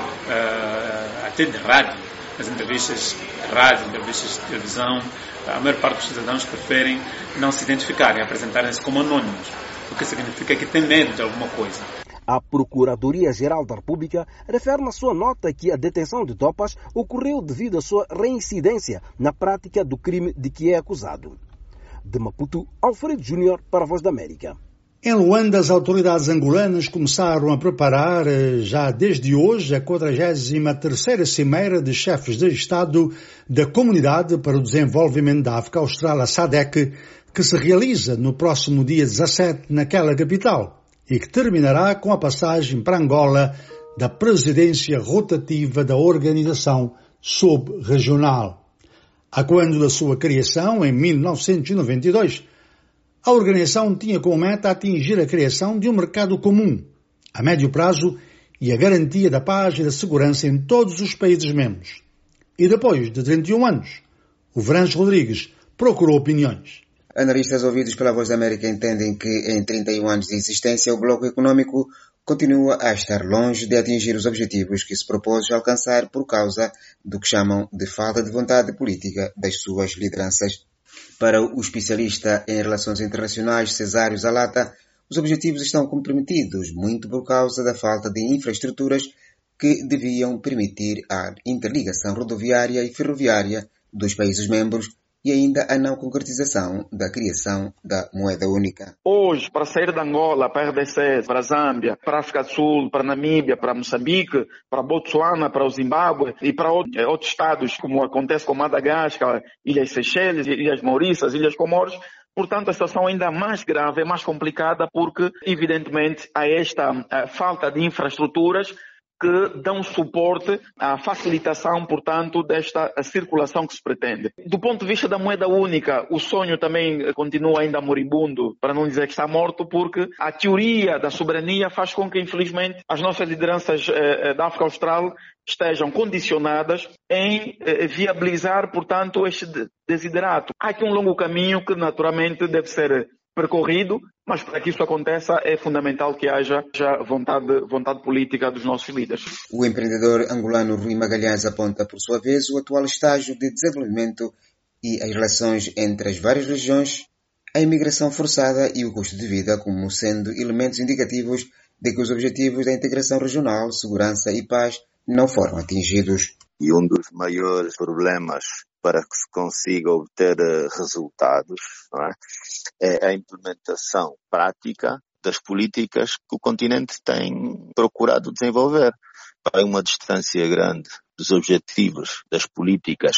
até de rádio, as entrevistas de rádio, entrevistas de televisão, a maior parte dos cidadãos preferem não se identificarem, apresentarem-se como anônimos, o que significa que tem medo de alguma coisa. A Procuradoria-Geral da República refere na sua nota que a detenção de Dopas ocorreu devido à sua reincidência na prática do crime de que é acusado. De Maputo, Alfredo Júnior para a Voz da América. Em Luanda, as autoridades angolanas começaram a preparar, já desde hoje, a 43ª Cimeira de Chefes de Estado da Comunidade para o Desenvolvimento da África Austral, a SADC, que se realiza no próximo dia 17 naquela capital e que terminará com a passagem para Angola da presidência rotativa da organização sub-regional. A quando da sua criação, em 1992, a organização tinha como meta atingir a criação de um mercado comum, a médio prazo, e a garantia da paz e da segurança em todos os países membros. E depois de 31 anos, o Verãs Rodrigues procurou opiniões. Analistas ouvidos pela Voz da América entendem que em 31 anos de existência o Bloco Econômico continua a estar longe de atingir os objetivos que se propôs alcançar por causa do que chamam de falta de vontade política das suas lideranças. Para o especialista em relações internacionais Cesário Zalata, os objetivos estão comprometidos muito por causa da falta de infraestruturas que deviam permitir a interligação rodoviária e ferroviária dos países membros e ainda a não concretização da criação da moeda única. Hoje, para sair de Angola, para a RDC, para a Zâmbia, para a África do Sul, para a Namíbia, para Moçambique, para a Botsuana, para o Zimbábue e para outros estados, como acontece com Madagascar, Ilhas Seychelles, Ilhas Maurícias, Ilhas Comores, portanto, a situação ainda é mais grave, é mais complicada, porque, evidentemente, há esta falta de infraestruturas que dão suporte à facilitação, portanto, desta circulação que se pretende. Do ponto de vista da moeda única, o sonho também continua ainda moribundo, para não dizer que está morto, porque a teoria da soberania faz com que, infelizmente, as nossas lideranças da África Austral estejam condicionadas em viabilizar, portanto, este desiderato. Há aqui um longo caminho que, naturalmente, deve ser percorrido, mas para que isso aconteça é fundamental que haja já vontade política dos nossos líderes. O empreendedor angolano Rui Magalhães aponta, por sua vez, o atual estágio de desenvolvimento e as relações entre as várias regiões, a imigração forçada e o custo de vida como sendo elementos indicativos de que os objetivos da integração regional, segurança e paz não foram atingidos. E um dos maiores problemas para que se consiga obter resultados, não é? É a implementação prática das políticas que o continente tem procurado desenvolver. Há uma distância grande dos objetivos das políticas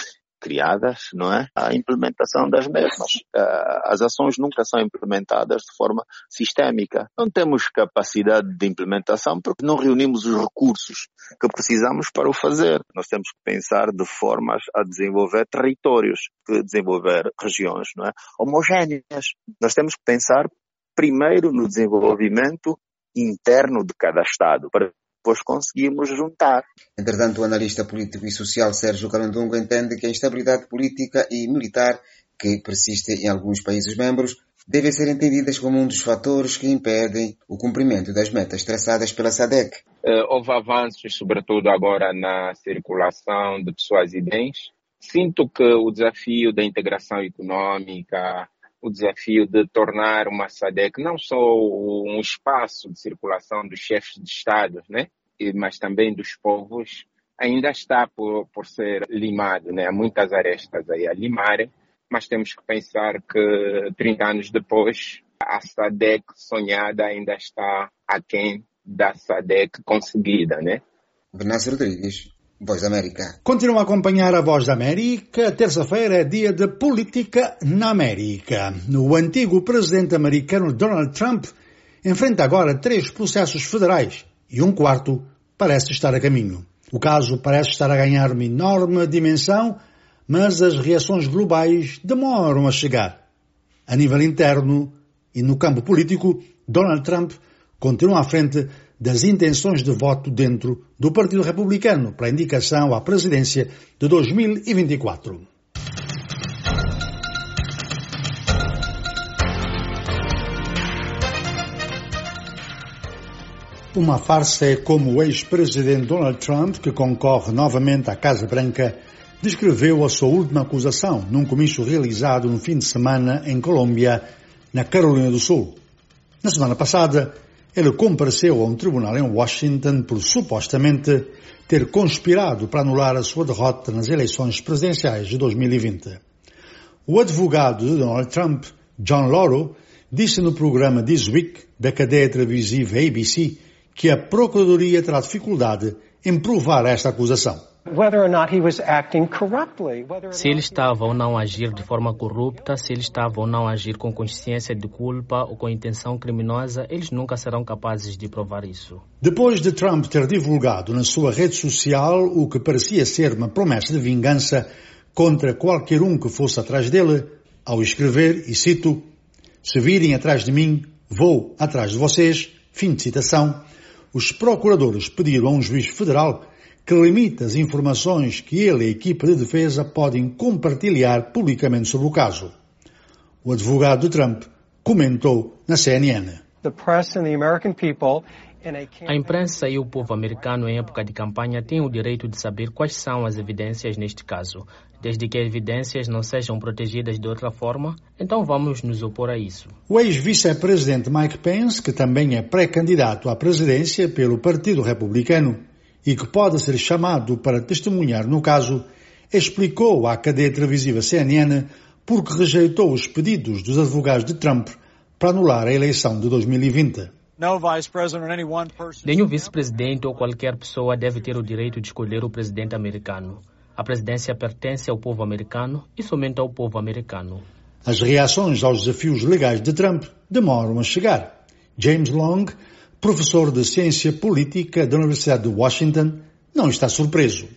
criadas, não é? A implementação das mesmas. As ações nunca são implementadas de forma sistémica. Não temos capacidade de implementação porque não reunimos os recursos que precisamos para o fazer. Nós temos que pensar de formas a desenvolver territórios, desenvolver regiões, não é? Homogéneas. Nós temos que pensar primeiro no desenvolvimento interno de cada Estado, para depois conseguimos juntar. Entretanto, o analista político e social Sérgio Calundunga entende que a instabilidade política e militar que persiste em alguns países membros devem ser entendidas como um dos fatores que impedem o cumprimento das metas traçadas pela SADC. Houve avanços, sobretudo agora na circulação de pessoas e bens. Sinto que o desafio da integração econômica, o desafio de tornar uma SADC não só um espaço de circulação dos chefes de Estado, né, mas também dos povos, ainda está por ser limado, né? Há muitas arestas aí a limar, mas temos que pensar que 30 anos depois a SADC sonhada ainda está aquém da SADC conseguida, né? Venâncio Rodrigues, Voz da América. Continua a acompanhar a Voz da América. Terça-feira é dia de política na América. O antigo presidente americano Donald Trump enfrenta agora 3 processos federais e um quarto parece estar a caminho. O caso parece estar a ganhar uma enorme dimensão, mas as reações globais demoram a chegar. A nível interno e no campo político, Donald Trump continua à frente das intenções de voto dentro do Partido Republicano para a indicação à presidência de 2024. Uma farsa é como o ex-presidente Donald Trump, que concorre novamente à Casa Branca, descreveu a sua última acusação num comício realizado no fim de semana em Colômbia, na Carolina do Sul. Na semana passada, ele compareceu a um tribunal em Washington por supostamente ter conspirado para anular a sua derrota nas eleições presidenciais de 2020. O advogado de Donald Trump, John Lauro, disse no programa This Week da cadeia televisiva ABC que a Procuradoria terá dificuldade em provar esta acusação. Se ele estava ou não a agir de forma corrupta, se ele estava ou não a agir com consciência de culpa ou com intenção criminosa, eles nunca serão capazes de provar isso. Depois de Trump ter divulgado na sua rede social o que parecia ser uma promessa de vingança contra qualquer um que fosse atrás dele, ao escrever, e cito, "Se virem atrás de mim, vou atrás de vocês", fim de citação, os procuradores pediram a um juiz federal que limite as informações que ele e a equipa de defesa podem compartilhar publicamente sobre o caso. O advogado de Trump comentou na CNN. A imprensa e o povo americano em época de campanha têm o direito de saber quais são as evidências neste caso. Desde que as evidências não sejam protegidas de outra forma, então vamos nos opor a isso. O ex-vice-presidente Mike Pence, que também é pré-candidato à presidência pelo Partido Republicano e que pode ser chamado para testemunhar no caso, explicou à cadeia televisiva CNN por que rejeitou os pedidos dos advogados de Trump para anular a eleição de 2020. Nenhum vice-presidente ou qualquer pessoa deve ter o direito de escolher o presidente americano. A presidência pertence ao povo americano e somente ao povo americano. As reações aos desafios legais de Trump demoram a chegar. James Long, professor de Ciência Política da Universidade de Washington, não está surpreso.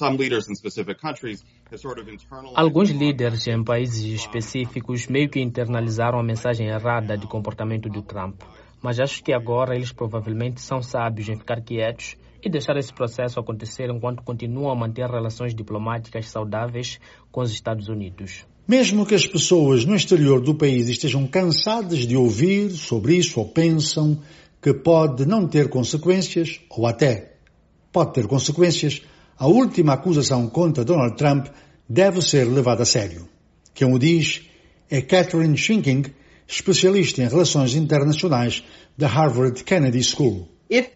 Alguns líderes em países específicos meio que internalizaram a mensagem errada de comportamento de Trump, mas acho que agora eles provavelmente são sábios em ficar quietos e deixar esse processo acontecer enquanto continuam a manter relações diplomáticas saudáveis com os Estados Unidos. Mesmo que as pessoas no exterior do país estejam cansadas de ouvir sobre isso ou pensam que pode não ter consequências, ou até pode ter consequências, a última acusação contra Donald Trump deve ser levada a sério. Quem o diz é Catherine Schinking, especialista em relações internacionais da Harvard Kennedy School.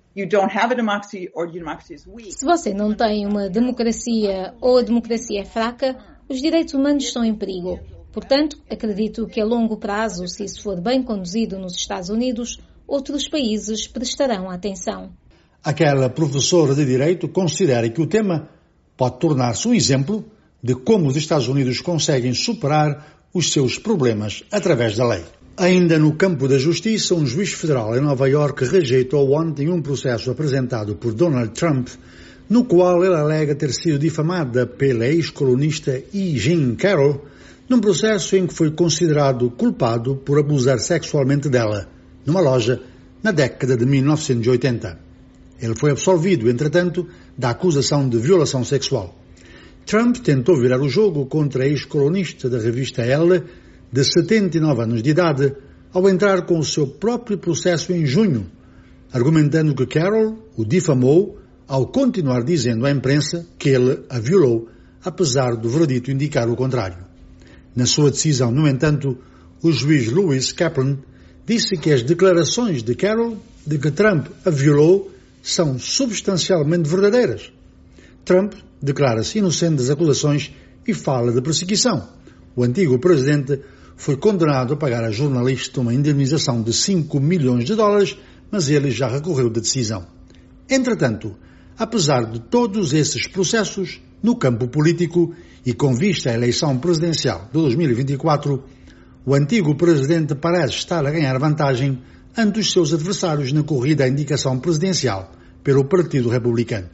Se você não tem uma democracia ou a democracia é fraca, os direitos humanos estão em perigo. Portanto, acredito que a longo prazo, se isso for bem conduzido nos Estados Unidos, outros países prestarão atenção. Aquela professora de Direito considera que o tema pode tornar-se um exemplo de como os Estados Unidos conseguem superar os seus problemas através da lei. Ainda no campo da justiça, um juiz federal em Nova Iorque rejeitou ontem um processo apresentado por Donald Trump, no qual ele alega ter sido difamada pela ex-colunista E. Jean Carroll, num processo em que foi considerado culpado por abusar sexualmente dela, numa loja, na década de 1980. Ele foi absolvido, entretanto, da acusação de violação sexual. Trump tentou virar o jogo contra a ex-colunista da revista Elle, de 79 anos de idade, ao entrar com o seu próprio processo em junho, argumentando que Carroll o difamou ao continuar dizendo à imprensa que ele a violou, apesar do veredito indicar o contrário. Na sua decisão, no entanto, o juiz Lewis Kaplan disse que as declarações de Carroll de que Trump a violou são substancialmente verdadeiras. Trump declara-se inocente das acusações e fala de perseguição. O antigo presidente foi condenado a pagar à jornalista uma indemnização de $5 milhões, mas ele já recorreu da decisão. Entretanto, apesar de todos esses processos, no campo político e com vista à eleição presidencial de 2024, o antigo presidente parece estar a ganhar vantagem ante os seus adversários na corrida à indicação presidencial pelo Partido Republicano.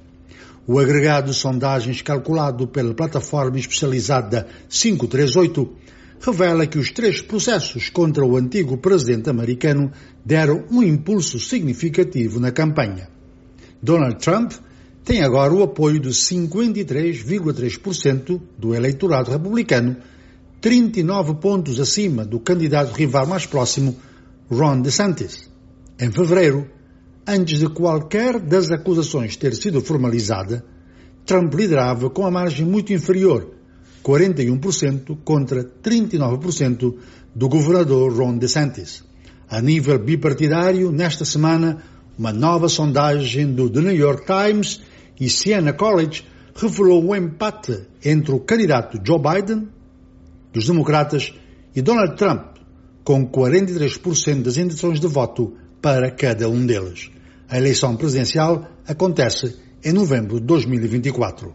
O agregado de sondagens calculado pela plataforma especializada 538 revela que os 3 processos contra o antigo presidente americano deram um impulso significativo na campanha. Donald Trump tem agora o apoio de 53,3% do eleitorado republicano, 39 pontos acima do candidato rival mais próximo, Ron DeSantis. Em fevereiro, antes de qualquer das acusações ter sido formalizada, Trump liderava com a margem muito inferior, 41% contra 39% do governador Ron DeSantis. A nível bipartidário, nesta semana, uma nova sondagem do The New York Times e Siena College revelou um empate entre o candidato Joe Biden, dos democratas, e Donald Trump, com 43% das intenções de voto para cada um deles. A eleição presidencial acontece em novembro de 2024.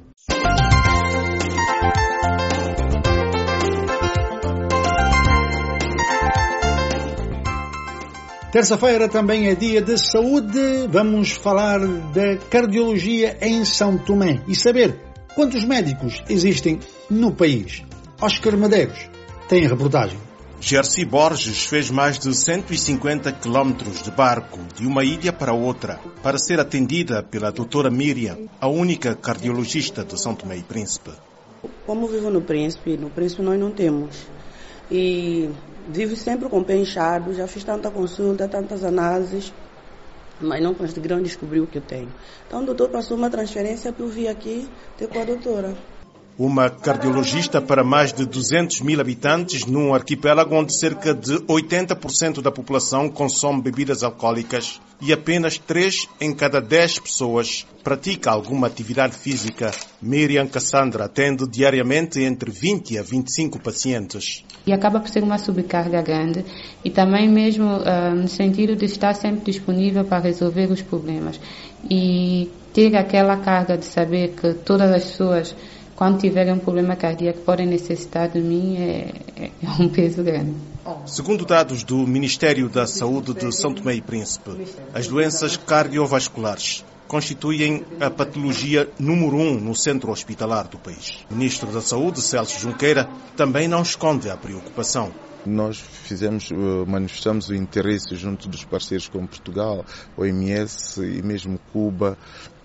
Terça-feira também é dia de saúde. Vamos falar da cardiologia em São Tomé e saber quantos médicos existem no país. Oscar Medeiros tem a reportagem. Jerzy Borges fez mais de 150 quilómetros de barco de uma ilha para outra para ser atendida pela doutora Miriam, a única cardiologista de São Tomé e Príncipe. Como vivo no Príncipe nós não temos. E vivo sempre com o pé inchado, já fiz tanta consulta, tantas análises, mas não conseguiram descobrir o que eu tenho. Então o doutor passou uma transferência para eu vir aqui ter com a doutora. Uma cardiologista para mais de 200 mil habitantes num arquipélago onde cerca de 80% da população consome bebidas alcoólicas e apenas 3 em cada 10 pessoas pratica alguma atividade física. Miriam Cassandra atende diariamente entre 20 a 25 pacientes. E acaba por ser uma sobrecarga grande e também mesmo no sentido de estar sempre disponível para resolver os problemas. E ter aquela carga de saber que todas as pessoas quando tiverem um problema cardíaco, podem necessitar de mim, é um peso grande. Segundo dados do Ministério da Saúde de São Tomé e Príncipe, as doenças cardiovasculares constituem a patologia número 1 no centro hospitalar do país. O Ministro da Saúde, Celso Junqueira, também não esconde a preocupação. Nós manifestamos o interesse junto dos parceiros como Portugal, OMS e mesmo Cuba,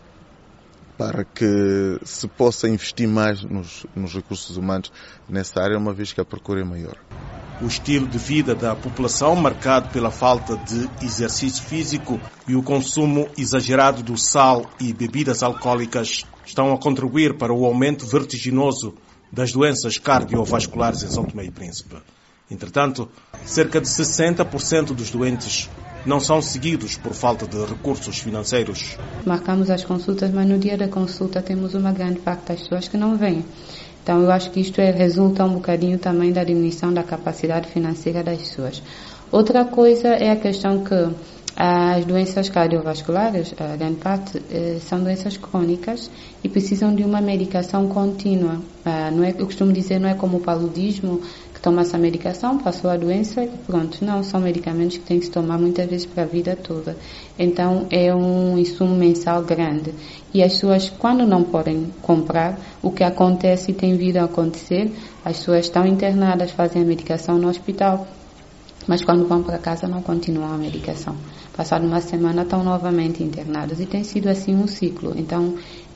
para que se possa investir mais nos recursos humanos nessa área, uma vez que a procura é maior. O estilo de vida da população, marcado pela falta de exercício físico e o consumo exagerado do sal e bebidas alcoólicas, estão a contribuir para o aumento vertiginoso das doenças cardiovasculares em São Tomé e Príncipe. Entretanto, cerca de 60% dos doentes não são seguidos por falta de recursos financeiros. Marcamos as consultas, mas no dia da consulta temos uma grande parte das pessoas que não vêm. Então, eu acho que isto resulta um bocadinho também da diminuição da capacidade financeira das pessoas. Outra coisa é a questão que as doenças cardiovasculares, a grande parte, são doenças crônicas e precisam de uma medicação contínua. Eu costumo dizer, não é como o paludismo, que toma essa medicação, passou a doença e pronto. Não, são medicamentos que tem que se tomar muitas vezes para a vida toda. Então, é um insumo mensal grande. E as pessoas, quando não podem comprar, o que acontece e tem vindo a acontecer, as pessoas estão internadas, fazem a medicação no hospital, mas quando vão para casa não continuam a medicação. Passado uma semana estão novamente internados e tem sido assim um ciclo. Então,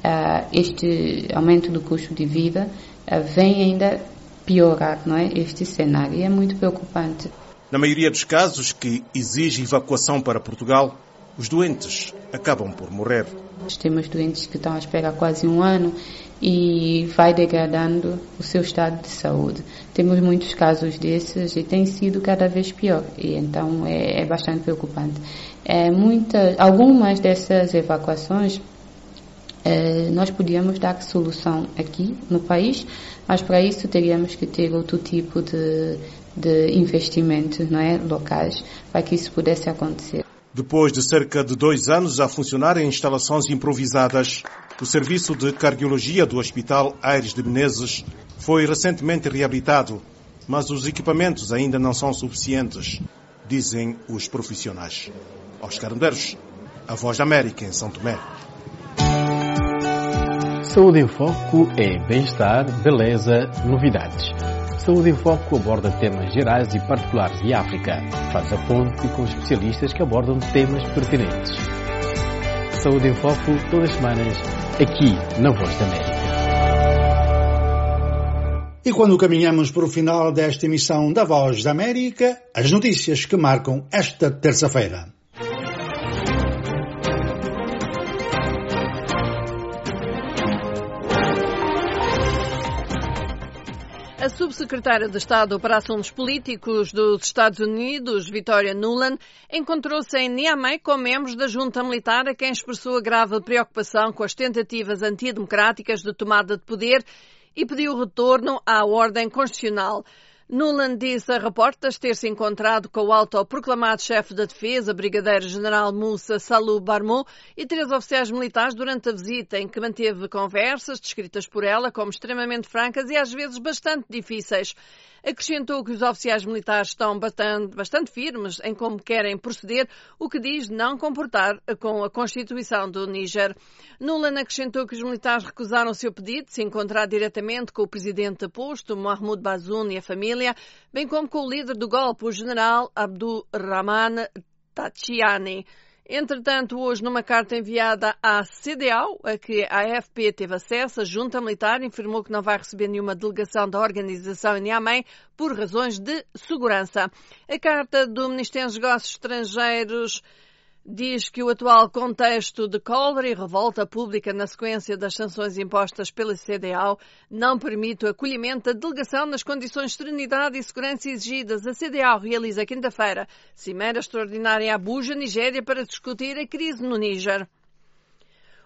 este aumento do custo de vida vem ainda piorar, não é, este cenário, e é muito preocupante. Na maioria dos casos que exige evacuação para Portugal, os doentes acabam por morrer. Temos doentes que estão à espera há quase um ano e vai degradando o seu estado de saúde. Temos muitos casos desses e tem sido cada vez pior, e então é bastante preocupante. Algumas dessas evacuações nós podíamos dar solução aqui no país, mas para isso teríamos que ter outro tipo de investimentos, não é, locais, para que isso pudesse acontecer. Depois de cerca de 2 anos a funcionar em instalações improvisadas, o serviço de cardiologia do Hospital Aires de Menezes foi recentemente reabilitado, mas os equipamentos ainda não são suficientes, dizem os profissionais. Oscar Medeiros, a Voz da América em São Tomé. Saúde em Foco é bem-estar, beleza, novidades. Saúde em Foco aborda temas gerais e particulares de África. Faz a ponte com especialistas que abordam temas pertinentes. Saúde em Foco, todas as semanas, aqui na Voz da América. E quando caminhamos para o final desta emissão da Voz da América, as notícias que marcam esta terça-feira. A subsecretária de Estado para Assuntos Políticos dos Estados Unidos, Victoria Nuland, encontrou-se em Niamey com membros da junta militar a quem expressou a grave preocupação com as tentativas antidemocráticas de tomada de poder e pediu retorno à ordem constitucional. Nuland disse a repórteres ter se encontrado com o autoproclamado chefe da defesa, brigadeiro-general Moussa Salou Barmou, e 3 oficiais militares durante a visita, em que manteve conversas descritas por ela como extremamente francas e às vezes bastante difíceis. Acrescentou que os oficiais militares estão bastante firmes em como querem proceder, o que diz não comportar com a Constituição do Níger. Nuland acrescentou que os militares recusaram o seu pedido de se encontrar diretamente com o presidente posto, Mahmoud Bazoum, e a família, bem como com o líder do golpe, o general Abdurrahman Tachiani. Entretanto, hoje, numa carta enviada à CEDEAO, a que a AFP teve acesso, a junta militar informou que não vai receber nenhuma delegação da organização em Niamey por razões de segurança. A carta do Ministério dos Negócios Estrangeiros diz que o atual contexto de cólera e revolta pública na sequência das sanções impostas pela CEDEAO não permite o acolhimento da delegação nas condições de serenidade e segurança exigidas. A CEDEAO realiza quinta-feira cimeira extraordinária em Abuja, Nigéria, para discutir a crise no Níger.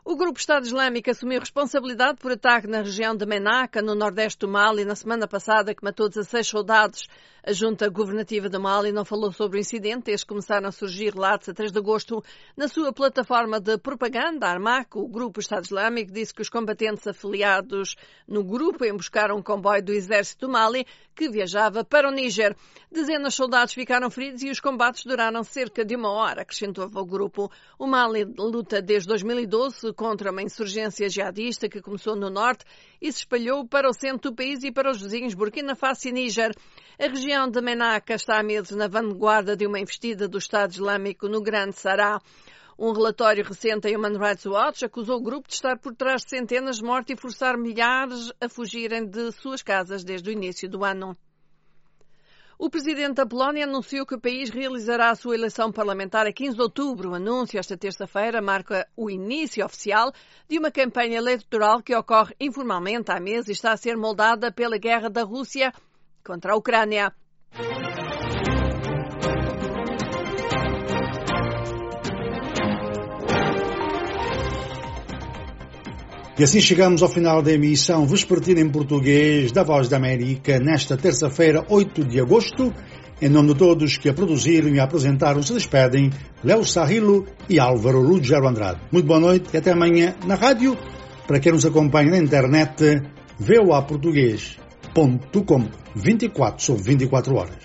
O Grupo Estado Islâmico assumiu responsabilidade por ataque na região de Menaka, no nordeste do Mali, na semana passada, que matou 16 soldados. A junta governativa do Mali não falou sobre o incidente, desde que começaram a surgir relatos a 3 de agosto. Na sua plataforma de propaganda, Armac, o Grupo Estado Islâmico disse que os combatentes afiliados no grupo emboscaram um comboio do exército do Mali que viajava para o Níger. Dezenas de soldados ficaram feridos e os combates duraram cerca de 1 hora, acrescentou o grupo. O Mali luta desde 2012 contra uma insurgência jihadista que começou no norte e se espalhou para o centro do país e para os vizinhos Burkina Faso e Níger. A região de Menaka está há meses na vanguarda de uma investida do Estado Islâmico no Grande Sará. Um relatório recente da Human Rights Watch acusou o grupo de estar por trás de centenas de mortes e forçar milhares a fugirem de suas casas desde o início do ano. O presidente da Polónia anunciou que o país realizará a sua eleição parlamentar a 15 de outubro. O anúncio esta terça-feira marca o início oficial de uma campanha eleitoral que ocorre informalmente há meses e está a ser moldada pela guerra da Rússia contra a Ucrânia. E assim chegamos ao final da emissão vespertina em português da Voz da América nesta terça-feira, 8 de agosto. Em nome de todos que a produziram e a apresentaram, se despedem Léo Sarrilo e Álvaro Lugero Andrade. Muito boa noite e até amanhã na rádio. Para quem nos acompanha na internet, voaportugues.com, 24/24 horas.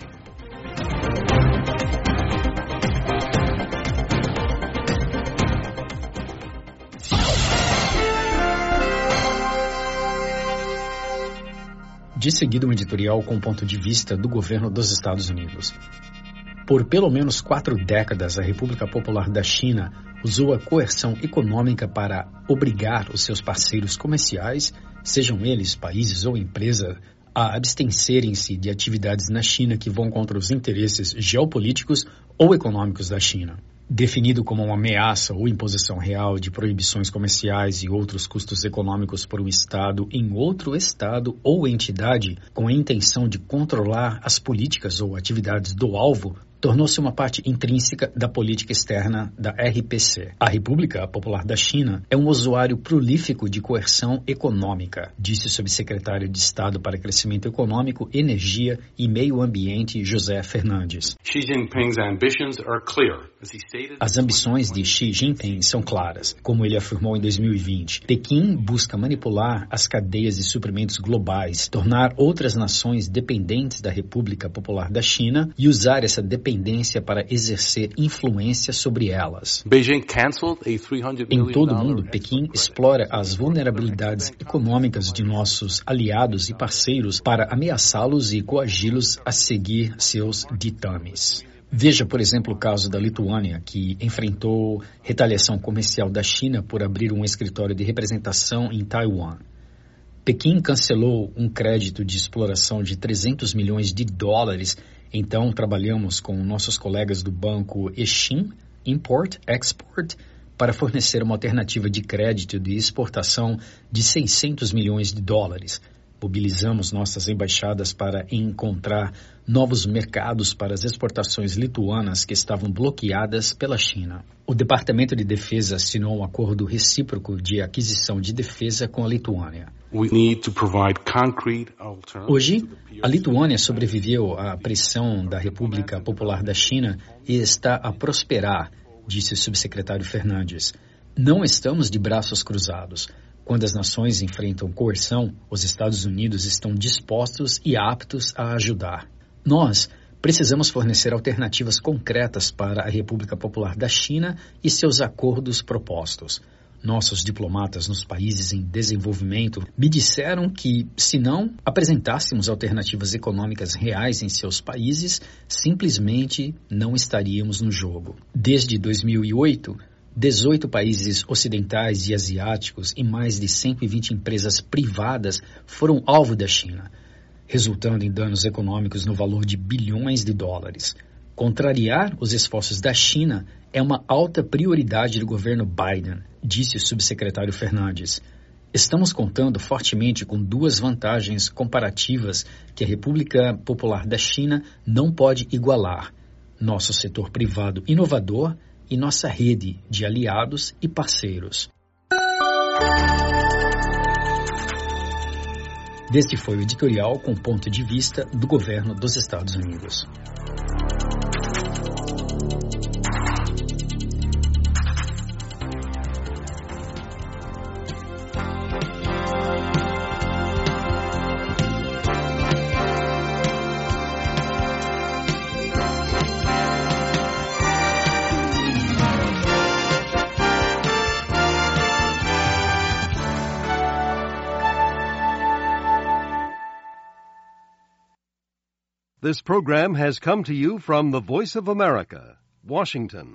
De seguida, um editorial com o ponto de vista do governo dos Estados Unidos. Por pelo menos 4 décadas, a República Popular da China usou a coerção econômica para obrigar os seus parceiros comerciais, sejam eles países ou empresas, a abstencerem-se de atividades na China que vão contra os interesses geopolíticos ou econômicos da China. Definido como uma ameaça ou imposição real de proibições comerciais e outros custos econômicos por um Estado em outro Estado ou entidade com a intenção de controlar as políticas ou atividades do alvo, tornou-se uma parte intrínseca da política externa da RPC. A República Popular da China é um usuário prolífico de coerção econômica, disse o subsecretário de Estado para Crescimento Econômico, Energia e Meio Ambiente, José Fernandes. As ambições de Xi Jinping são claras. Como ele afirmou em 2020, Pequim busca manipular as cadeias de suprimentos globais, tornar outras nações dependentes da República Popular da China e usar essa dependência para exercer influência sobre elas. Em todo o mundo, Pequim explora as vulnerabilidades econômicas de nossos aliados e parceiros para ameaçá-los e coagi-los a seguir seus ditames. Veja, por exemplo, o caso da Lituânia, que enfrentou retaliação comercial da China por abrir um escritório de representação em Taiwan. Pequim cancelou um crédito de exploração de $300 milhões. Então, trabalhamos com nossos colegas do banco Exim, Import-Export, para fornecer uma alternativa de crédito de exportação de $600 milhões. Mobilizamos nossas embaixadas para encontrar novos mercados para as exportações lituanas que estavam bloqueadas pela China. O Departamento de Defesa assinou um acordo recíproco de aquisição de defesa com a Lituânia. Hoje, a Lituânia sobreviveu à pressão da República Popular da China e está a prosperar, disse o subsecretário Fernandes. Não estamos de braços cruzados. Quando as nações enfrentam coerção, os Estados Unidos estão dispostos e aptos a ajudar. Nós precisamos fornecer alternativas concretas para a República Popular da China e seus acordos propostos. Nossos diplomatas nos países em desenvolvimento me disseram que, se não apresentássemos alternativas econômicas reais em seus países, simplesmente não estaríamos no jogo. Desde 2008, 18 países ocidentais e asiáticos e mais de 120 empresas privadas foram alvo da China, resultando em danos econômicos no valor de bilhões de dólares. Contrariar os esforços da China é uma alta prioridade do governo Biden, disse o subsecretário Fernandes. Estamos contando fortemente com 2 vantagens comparativas que a República Popular da China não pode igualar: nosso setor privado inovador e nossa rede de aliados e parceiros. Este foi o editorial com o ponto de vista do governo dos Estados Unidos. This program has come to you from the Voice of America, Washington.